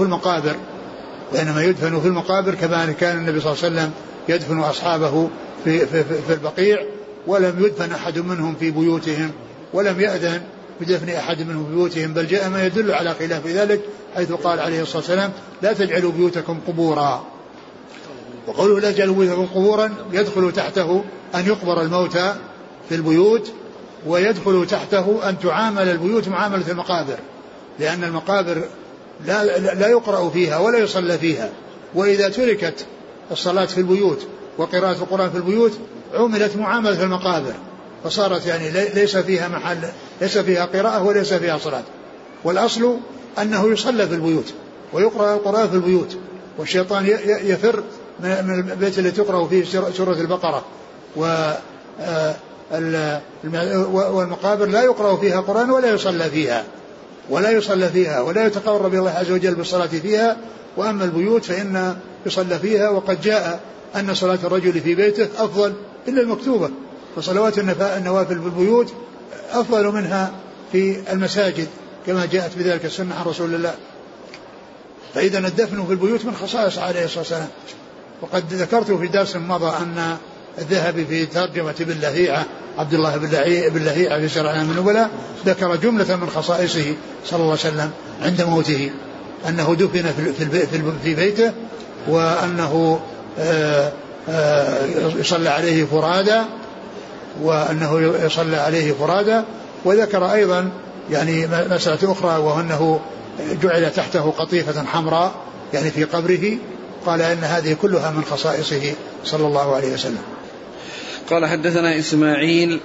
[SPEAKER 2] في المقابر كما كان النبي صلى الله عليه وسلم يدفن أصحابه في البقيع، ولم يدفن أحد منهم في بيوتهم، ولم يأذن بدفن أحد منهم في بيوتهم، بل جاء ما يدل على خلاف ذلك، حيث قال عليه الصلاة والسلام: لا تجعلوا بيوتكم قبورا. وقوله لا تجعلوا بيوتكم قبورا يدخل تحته أن يقبر الموتى في البيوت، ويدخل تحته أن تعامل البيوت معاملة المقابر، لأن المقابر لا يقرأ فيها ولا يصلى فيها، وإذا تركت الصلاة في البيوت وقراءة القرآن في البيوت عملت معاملة المقابر، فصارت يعني ليس فيها محل، ليس فيها قراءة وليس فيها صلاة. والأصل أنه يصلى في البيوت ويقرأ القرآن في البيوت، والشيطان يفر من البيت الذي تقرأ فيه سورة البقرة، والمقابر لا يقرأ فيها قرآن ولا يصلى فيها ولا يتقرب الله عز وجل بالصلاة فيها. وأما البيوت فإن يصلى فيها، وقد جاء أن صلاة الرجل في بيته أفضل إلا المكتوبة، فصلوات النوافل في البيوت أفضل منها في المساجد كما جاءت بذلك السنة عن رسول الله. فإذا الدفن في البيوت من خصائص عليه الصلاة والسلام. وقد ذكرت في درس مضى أن الذهبي في ترجمة ابن لهيعة عبد الله بن لهيعة في سير أعلام النبلاء ذكر جملة من خصائصه صلى الله عليه وسلم عند موته، أنه دفن في بيته، وأنه يصلى عليه فرادى، وذكر أيضا يعني مسألة أخرى، وأنه جعل تحته قطيفة حمراء يعني في قبره. قال إن هذه كلها من خصائصه صلى الله عليه وسلم.
[SPEAKER 1] قال حدثنا إسماعيل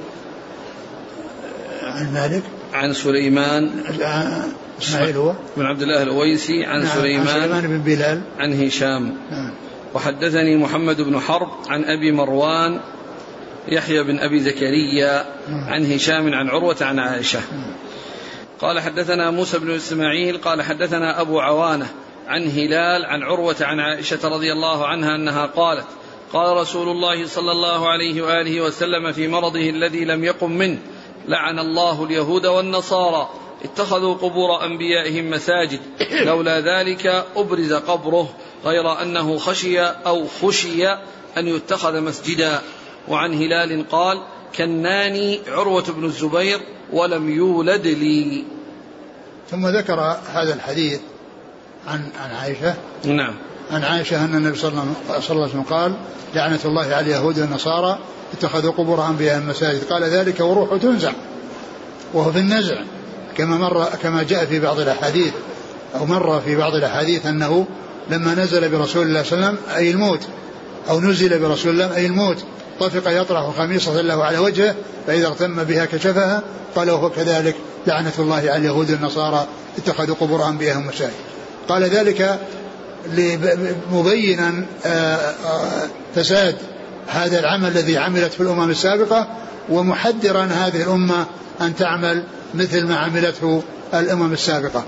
[SPEAKER 2] عن مالك
[SPEAKER 1] عن سليمان
[SPEAKER 2] إسماعيل هو
[SPEAKER 1] بن عبد الله الأويسي عن سليمان
[SPEAKER 2] بن بلال
[SPEAKER 1] عن هشام. وحدثني محمد بن حرب عن أبي مروان يحيى بن أبي زكريا عن هشام عن عروة عن عائشة. قال حدثنا موسى بن إسماعيل قال حدثنا أبو عوانة عن هلال عن عروة عن عائشة رضي الله عنها أنها قالت قال رسول الله صلى الله عليه وآله وسلم في مرضه الذي لم يقم منه لعن الله اليهود والنصارى اتخذوا قبور أنبيائهم مساجد لولا ذلك أبرز قبره غير أنه خشي أن يتخذ مسجدا. وعن هلال قال كناني عروة بن الزبير ولم يولد لي.
[SPEAKER 2] ثم ذكر هذا الحديث عن عائشة.
[SPEAKER 1] نعم.
[SPEAKER 2] عن عائشة أن النبي صلى الله عليه وسلم قال لعنة الله على اليهود والنصارى اتخذوا قبور أنبيائهم مساجد. قال ذلك وروح تنزع، وهو في النزع كما جاء في بعض الأحاديث أو مر في بعض الأحاديث أنه لما نزل برسول الله صلى الله عليه وسلم أي الموت، أو نزل برسول الله أي الموت، طفق يطرح خميصة له على وجهه فإذا اغتم بها كشفها. قال وهو كذلك لعنة الله على اليهود والنصارى اتخذوا قبور أنبيائهم مساجد. قال ذلك مبينا فساد هذا العمل الذي عملت في الأمم السابقة، ومحذرا هذه الأمة أن تعمل مثل ما عملته الأمم السابقة.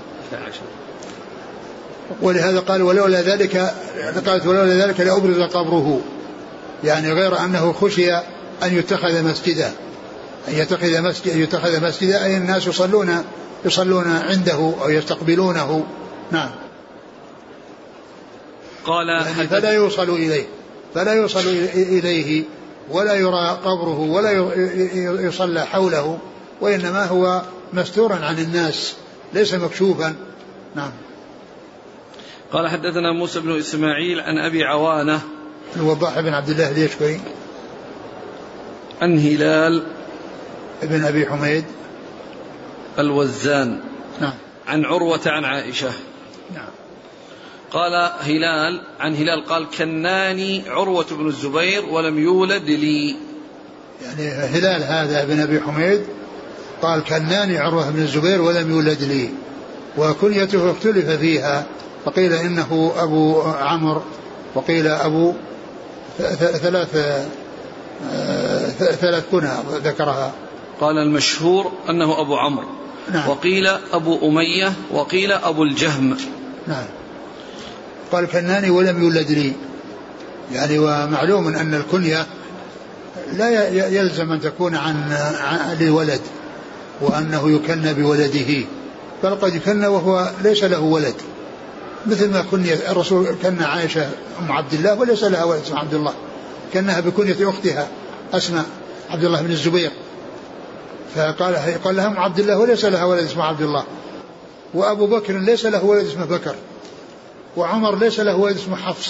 [SPEAKER 2] ولهذا قال ولولا ذلك لأبرز قبره، يعني غير أنه خشي أن يتخذ مسجدا، يتخذ مسجدا أي الناس يصلون عنده أو يستقبلونه. نعم.
[SPEAKER 1] قال
[SPEAKER 2] يعني فلا يوصل إليه ولا يرى قبره ولا يصلى حوله، وإنما هو مستورا عن الناس ليس مكشوفا. نعم.
[SPEAKER 1] قال حدثنا موسى بن إسماعيل عن أبي عوانة
[SPEAKER 2] الوضاح بن عبد الله اليشكري
[SPEAKER 1] عن هلال
[SPEAKER 2] ابن أبي حميد
[SPEAKER 1] الوزان.
[SPEAKER 2] نعم.
[SPEAKER 1] عن عروة عن عائشة.
[SPEAKER 2] نعم.
[SPEAKER 1] قال هلال قال كناني عروة بن الزبير ولم يولد لي.
[SPEAKER 2] يعني هلال هذا ابن أبي حميد قال كناني عروة بن الزبير ولم يولد لي، وكنيته اختلف فيها، فقيل إنه أبو عمرو وقيل أبو ثلاث كنى ذكرها.
[SPEAKER 1] قال المشهور أنه أبو عمرو.
[SPEAKER 2] نعم.
[SPEAKER 1] وقيل أبو أمية وقيل أبو الجهم.
[SPEAKER 2] نعم. قال كناني ولم يولد لي، يعني ومعلوم أن الكنية لا يلزم أن تكون عن لولد وأنه يكنى بولده، بل قد يكنى وهو ليس له ولد، مثل ما كنية الرسول كنى عائشة أم عبد الله وليس لها ولد اسمه عبد الله، كنها بكنية أختها أسماء عبد الله بن الزبير، فقال لها أم عبد الله وليس لها ولد اسمه عبد الله. وأبو بكر ليس له ولد اسمه بكر، وعمر ليس له ولد اسمه حفص،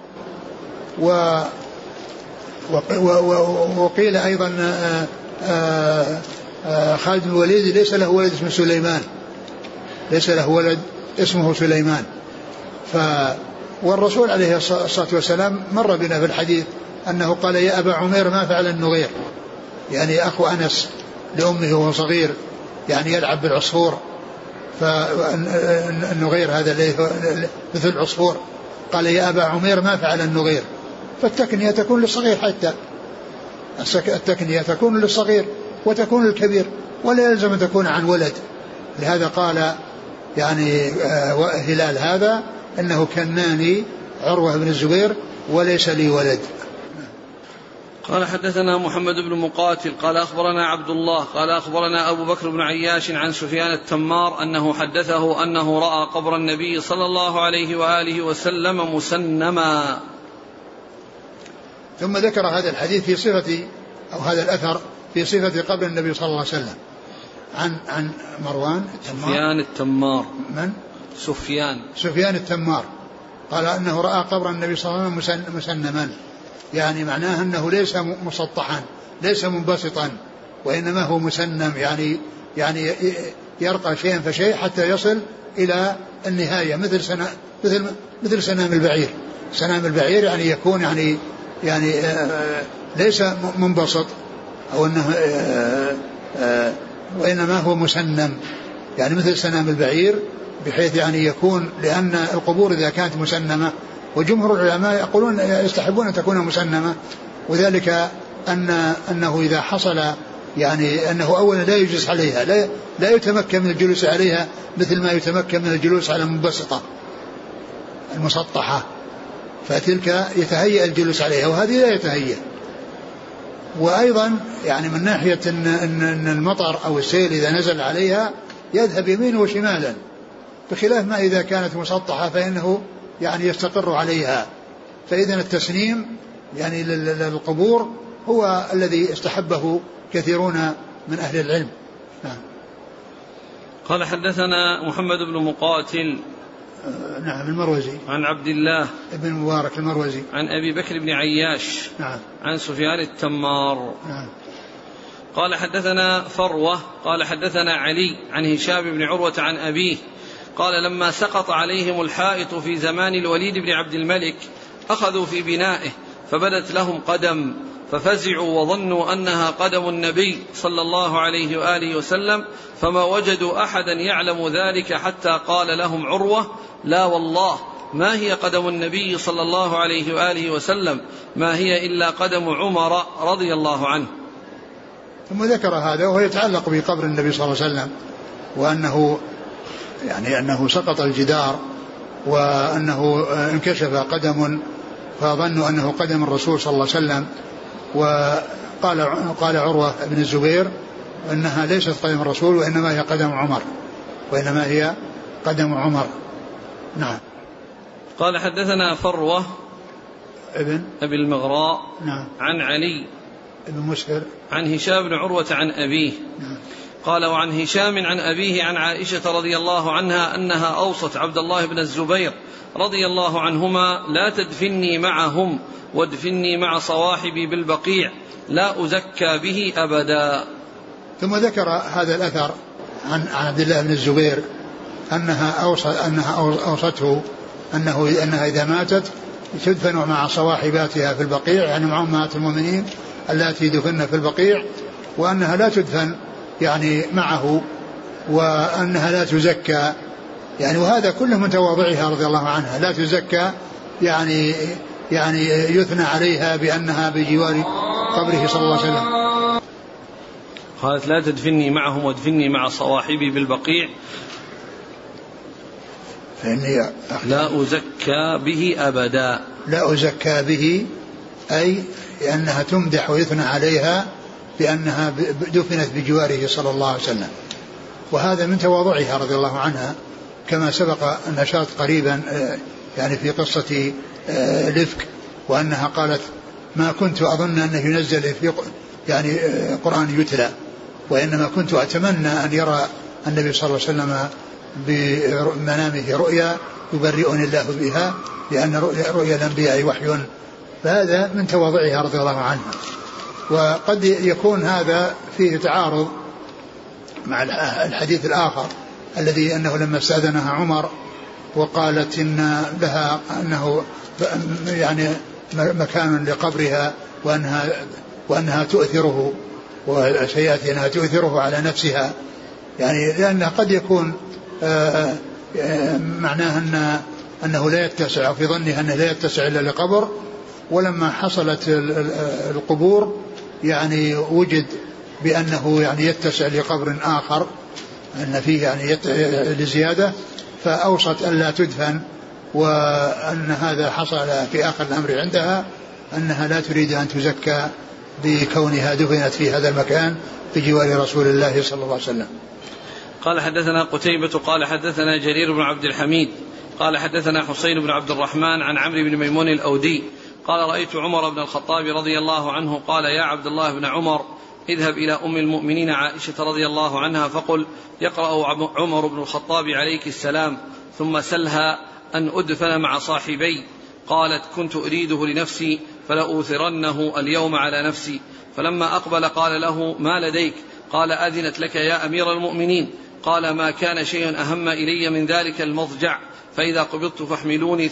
[SPEAKER 2] وقيل أيضا خالد بن الوليد ليس له ولد اسمه سليمان، ليس له ولد اسمه سليمان. والرسول عليه الصلاة والسلام مر بنا في الحديث أنه قال يا أبا عمير ما فعل النغير، يعني أخو أنس لأمه وهو صغير، يعني يلعب بالعصفور، فالنغير هذا مثل العصفور، قال يا أبا عمير ما فعل النغير. فالتكنية تكون للصغير، حتى التكنية تكون للصغير وتكون للكبير، ولا يلزم أن تكون عن ولد. لهذا قال يعني هلال هذا أنه كناني عروة بن الزبير وليس لي ولد.
[SPEAKER 1] قال حدثنا محمد بن مقاتل قال أخبرنا عبد الله قال أخبرنا أبو بكر بن عياش عن سفيان التمار أنه حدثه أنه رأى قبر النبي صلى الله عليه وآله وسلم مسنما.
[SPEAKER 2] ثم ذكر هذا الحديث في صفة، أو هذا الأثر في صفة قبر النبي صلى الله عليه وسلم عن مروان
[SPEAKER 1] سفيان التمار.
[SPEAKER 2] من؟ سفيان التمار قال أنه رأى قبر النبي صلى الله عليه وسلم مسنما، يعني معناه أنه ليس مسطحا، ليس منبسطا، وإنما هو مسنم، يعني يرقى شيئا فشيء حتى يصل إلى النهاية، مثل سنام البعير. سنام البعير يعني يكون يعني ليس منبسط، أو أنه وإنما هو مسنم، يعني مثل سنام البعير، بحيث يعني يكون، لأن القبور إذا كانت مسنمة، وجمهور العلماء يقولون يستحبون أن تكون مسنمة، وذلك أنه إذا حصل يعني أنه أولا لا يجلس عليها، لا يتمكن من الجلوس عليها مثل ما يتمكن من الجلوس على المنبسطة المسطحة، فتلك يتهيأ الجلوس عليها وهذه لا يتهيأ. وأيضا يعني من ناحية أن المطر أو السيل إذا نزل عليها يذهب يمين وشمالا، بخلاف ما إذا كانت مسطحة فإنه يعني يستقر عليها. فإذا التسنيم يعني للقبور هو الذي استحبه كثيرون من أهل العلم. نعم.
[SPEAKER 1] قال حدثنا محمد بن مقاتل
[SPEAKER 2] نعم المروزي
[SPEAKER 1] عن عبد الله
[SPEAKER 2] بن مبارك المروزي
[SPEAKER 1] عن أبي بكر بن عياش
[SPEAKER 2] نعم
[SPEAKER 1] عن سفيان التمار
[SPEAKER 2] نعم.
[SPEAKER 1] قال حدثنا فروة قال حدثنا علي عن هشام بن عروة عن أبيه قال لما سقط عليهم الحائط في زمان الوليد بن عبد الملك أخذوا في بنائه فبدت لهم قدم ففزعوا وظنوا أنها قدم النبي صلى الله عليه وآله وسلم، فما وجدوا أحدا يعلم ذلك حتى قال لهم عروة لا والله ما هي قدم النبي صلى الله عليه وآله وسلم، ما هي إلا قدم عمر رضي الله عنه.
[SPEAKER 2] ثم ذكر هذا وهو يتعلق بقبر النبي صلى الله عليه وسلم، وأنه يعني أنه سقط الجدار وأنه انكشف قدم فظنوا أنه قدم الرسول صلى الله عليه وسلم، وقال عروة بن الزبير أنها ليست قدم الرسول وإنما هي قدم عمر. نعم.
[SPEAKER 1] قال حدثنا فروة أبي المغراء
[SPEAKER 2] نعم.
[SPEAKER 1] عن علي
[SPEAKER 2] بن مسهر
[SPEAKER 1] عن هشام بن عروة عن أبيه
[SPEAKER 2] نعم.
[SPEAKER 1] قال وعن هشام عن أبيه عن عائشة رضي الله عنها أنها أوصت عبد الله بن الزبير رضي الله عنهما لا تدفني معهم وادفني مع صواحبي بالبقيع لا أزكى به أبدا.
[SPEAKER 2] ثم ذكر هذا الأثر عن عبد الله بن الزبير أنها أوصته أنها إذا ماتت تدفن مع صواحباتها في البقيع، يعني مع أمهات المؤمنين التي دفن في البقيع، وأنها لا تدفن يعني معه، وأنها لا تزكى، يعني وهذا كله من تواضعها رضي الله عنها، لا تزكى يعني يثنى عليها بأنها بجوار قبره صلى الله عليه وسلم.
[SPEAKER 1] قالت لا تدفني معهم وادفني مع صواحبي بالبقيع
[SPEAKER 2] فإني
[SPEAKER 1] لا أزكى به أبدا.
[SPEAKER 2] لا أزكى به أي أنها تمدح ويثنى عليها بأنها دفنت بجواره صلى الله عليه وسلم، وهذا من تواضعها رضي الله عنها، كما سبق النشاط قريبا يعني في قصة الإفك، وأنها قالت ما كنت أظن أنه ينزل في يعني قرآن يتلى، وإنما كنت أتمنى أن يرى النبي صلى الله عليه وسلم بمنامه رؤيا يبرئني الله بها، لأن رؤيا الأنبياء وحي. فهذا من تواضعها رضي الله عنها. وقد يكون هذا فيه تعارض مع الحديث الآخر الذي أنه لما استأذنها عمر وقالت إن لها أنه يعني مكان لقبرها وأنها تؤثره، وسيأتي أنها تؤثره على نفسها، يعني لأنه قد يكون معناه أنه لا يتسع، في ظنها أنه لا يتسع إلا لقبر، ولما حصلت القبور يعني وجد بأنه يعني يتسع لقبر آخر، أن فيه يعني لزيادة، فأوصت أن لا تدفن، وأن هذا حصل في آخر الأمر عندها، أنها لا تريد أن تزكى بكونها دفنت في هذا المكان بجوار رسول الله صلى الله عليه وسلم.
[SPEAKER 1] قال حدثنا قتيبة قال حدثنا جرير بن عبد الحميد قال حدثنا حسين بن عبد الرحمن عن عمرو بن ميمون الأودي قال رأيت عمر بن الخطاب رضي الله عنه قال يا عبد الله بن عمر اذهب إلى أم المؤمنين عائشة رضي الله عنها فقل يقرأ عمر بن الخطاب عليك السلام ثم سلها أن أدفن مع صاحبي. قالت كنت أريده لنفسي فلأوثرنه اليوم على نفسي. فلما أقبل قال له ما لديك؟ قال أذنت لك يا أمير المؤمنين. قال ما كان شيء أهم إلي من ذلك المضجع، فإذا قبضت فاحملوني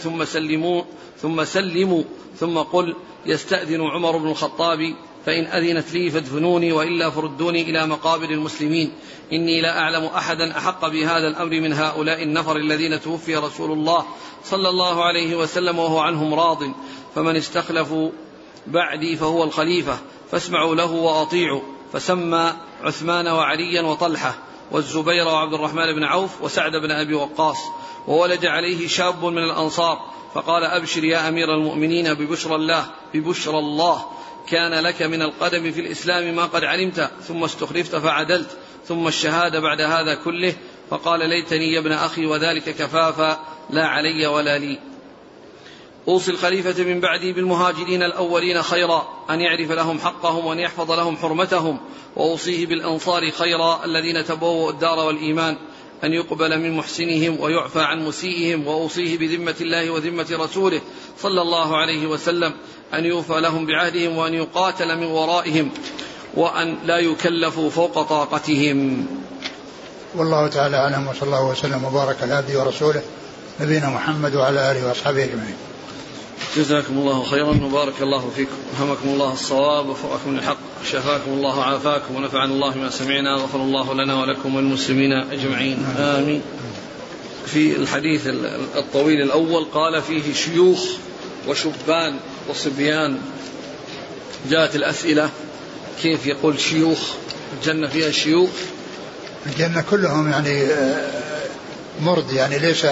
[SPEAKER 1] ثم سلموا ثم قل يستأذن عمر بن الخطاب فإن أذنت لي فادفنوني وإلا فردوني إلى مقابر المسلمين. إني لا أعلم أحدا أحق بهذا الأمر من هؤلاء النفر الذين توفي رسول الله صلى الله عليه وسلم وهو عنهم راض، فمن استخلفوا بعدي فهو الخليفة فاسمعوا له وأطيعوا. فسمى عثمان وعليا وطلحة والزبير وعبد الرحمن بن عوف وسعد بن أبي وقاص. وولد عليه شاب من الأنصار فقال أبشر يا أمير المؤمنين ببشرى الله كان لك من القدم في الإسلام ما قد علمت، ثم استخلفت فعدلت، ثم الشهادة بعد هذا كله. فقال ليتني يا ابن أخي وذلك كفافا لا علي ولا لي. أوصي الخليفة من بعدي بالمهاجرين الأولين خيرا، أن يعرف لهم حقهم وأن يحفظ لهم حرمتهم، وأوصيه بالأنصار خيرا الذين تبوأوا الدار والإيمان، أن يقبل من محسنهم ويعفى عن مسيئهم. وأوصيه بذمة الله وذمة رسوله صلى الله عليه وسلم أن يوفى لهم بعهدهم وأن يقاتل من ورائهم وأن لا يكلفوا فوق طاقتهم.
[SPEAKER 2] والله تعالى أعلم، وصلى الله وسلم وبارك على عبده ورسوله نبينا محمد وعلى آله وأصحابه أجمعين.
[SPEAKER 1] جزاكم الله خيرا وبارك الله فيكم، ألهمكم الله الصواب وفقكم الحق، شفاكم الله وعافاكم، ونفعنا الله ما سمعنا، غفر الله لنا ولكم والمسلمين أجمعين آمين. في الحديث الطويل الأول قال فيه شيوخ وشبان وصبيان. جاءت الأسئلة كيف يقول شيوخ؟ الجنة فيها شيوخ؟
[SPEAKER 2] الجنة كلهم يعني مرد، يعني ليس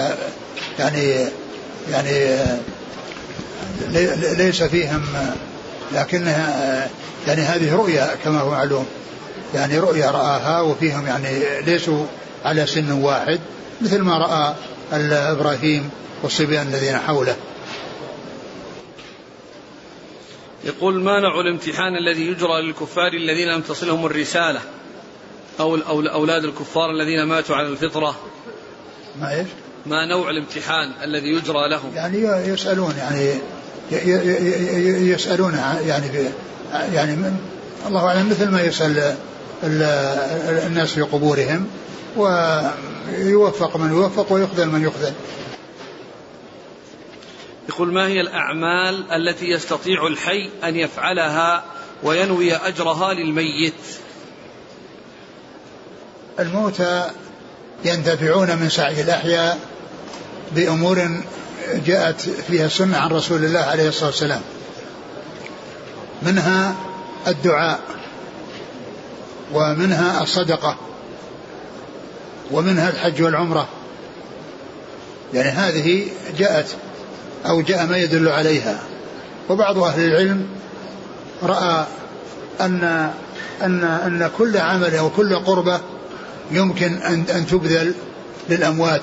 [SPEAKER 2] يعني ليس فيهم، لكنها يعني هذه رؤيا كما هو معلوم، يعني رؤيا رآها، وفيهم يعني ليسوا على سن واحد مثل ما رأى إبراهيم والصبيان الذين حوله.
[SPEAKER 1] يقول ما نوع الامتحان الذي يجرى للكفار الذين لم تصلهم الرسالة أو أولاد الكفار الذين ماتوا على الفطرة؟ ما نوع الامتحان الذي يجرى لهم؟
[SPEAKER 2] يعني يسألون يسألون يعني من الله أعلم مثل ما يسأل الناس في قبورهم، ويوفق من يوفق ويخذل من يخذل.
[SPEAKER 1] يقول ما هي الأعمال التي يستطيع الحي أن يفعلها وينوي أجرها للميت؟
[SPEAKER 2] الموتى ينتفعون من سعي الأحياء بأمور جاءت فيها السنة عن رسول الله عليه الصلاة والسلام، منها الدعاء، ومنها الصدقة، ومنها الحج والعمرة، يعني هذه جاءت أو جاء ما يدل عليها. وبعض أهل العلم رأى أن كل عمل أو كل قربة يمكن أن تبذل للأموات،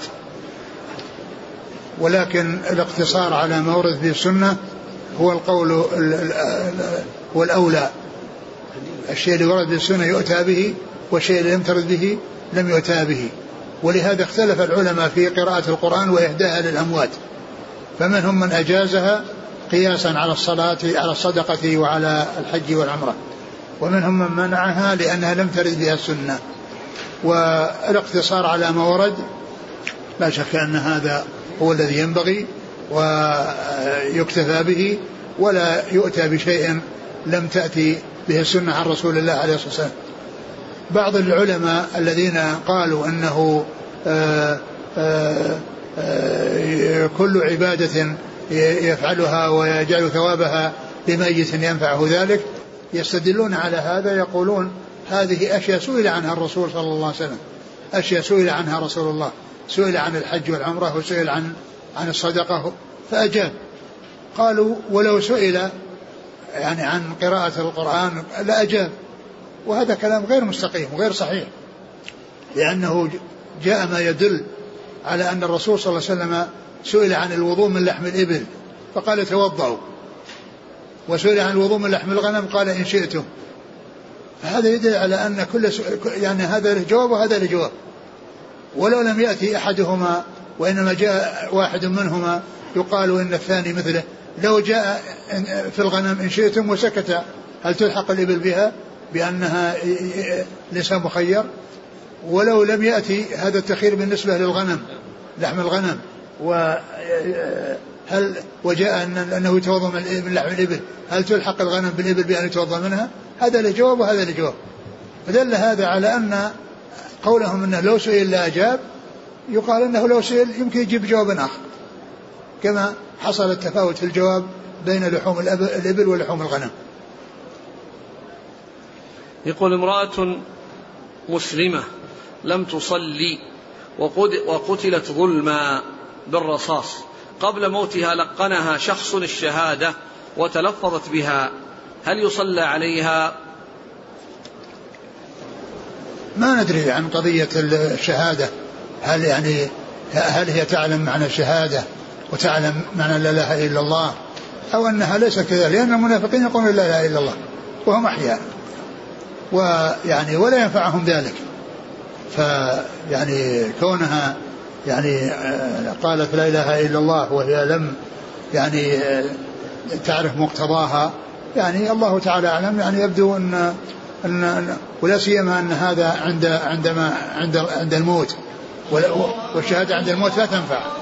[SPEAKER 2] ولكن الاقتصار على ما ورد في السنة هو القول والأولى. الشيء اللي ورد في السنة يؤتى به، والشيء اللي لم ترد به لم يؤتى به. ولهذا اختلف العلماء في قراءة القرآن وإهداءها للأموات، فمنهم من أجازها قياسا على الصلاة على الصدقة وعلى الحج والعمرة، ومنهم من منعها لأنها لم ترد بها السنة. والاقتصار على ما ورد لا شك أن هذا هو الذي ينبغي ويكتفى به، ولا يؤتى بشيء لم تأتي به السنة عن رسول الله عليه الصلاة والسلام. بعض العلماء الذين قالوا أنه كل عبادة يفعلها ويجعل ثوابها لميت ينفعه ذلك يستدلون على هذا، يقولون هذه أشياء سئل عنها الرسول صلى الله عليه وسلم، أشياء سئل عنها رسول الله، سئل عن الحج والعمرة وسئل عن الصدقة فأجاب. قالوا ولو سئل يعني عن قراءة القرآن لا أجاب، وهذا كلام غير مستقيم وغير صحيح، لأنه جاء ما يدل على أن الرسول صلى الله عليه وسلم سئل عن الوضوء من لحم الإبل فقال توضعوا، وسئل عن الوضوء من لحم الغنم قال إن شئتم. فهذا يدل على أن يعني هذا له جواب وهذا له جواب، ولو لم يأتي أحدهما وإنما جاء واحد منهما يقال إن الثاني مثله. لو جاء في الغنم إن شئتم وسكت، هل تلحق الإبل بها بأنها ليس مخير؟ ولو لم يأتي هذا التخير بالنسبة للغنم لحم الغنم، وجاء أنه يتوضأ من لحم الإبل، هل تلحق الغنم بالإبل بأن يتوضأ منها؟ هذا له جواب وهذا له جواب. فدل هذا على أن قولهم أنه لو سئل لا أجاب، يقال أنه لو سئل يمكن يجيب جواب آخر، كما حصل التفاوت في الجواب بين لحوم الإبل ولحوم الغنم.
[SPEAKER 1] يقول امرأة مسلمة لم تصلي وقتلت ظلما بالرصاص، قبل موتها لقنها شخص الشهادة وتلفظت بها، هل يصلى عليها؟
[SPEAKER 2] ما ندري عن قضية الشهادة، هل هي تعلم معنى الشهادة وتعلم معنى لا إله إلا الله أو أنها ليست كذلك، لأن المنافقين يقولون لا إله إلا الله وهم أحياء ويعني ولا ينفعهم ذلك. فيعني كونها يعني قالت لا إله إلا الله وهي لم يعني تعرف مقتضاها، يعني الله تعالى أعلم، يعني يبدو أن ولا سيما أن هذا عند الموت، والشهادة عند الموت لا تنفع.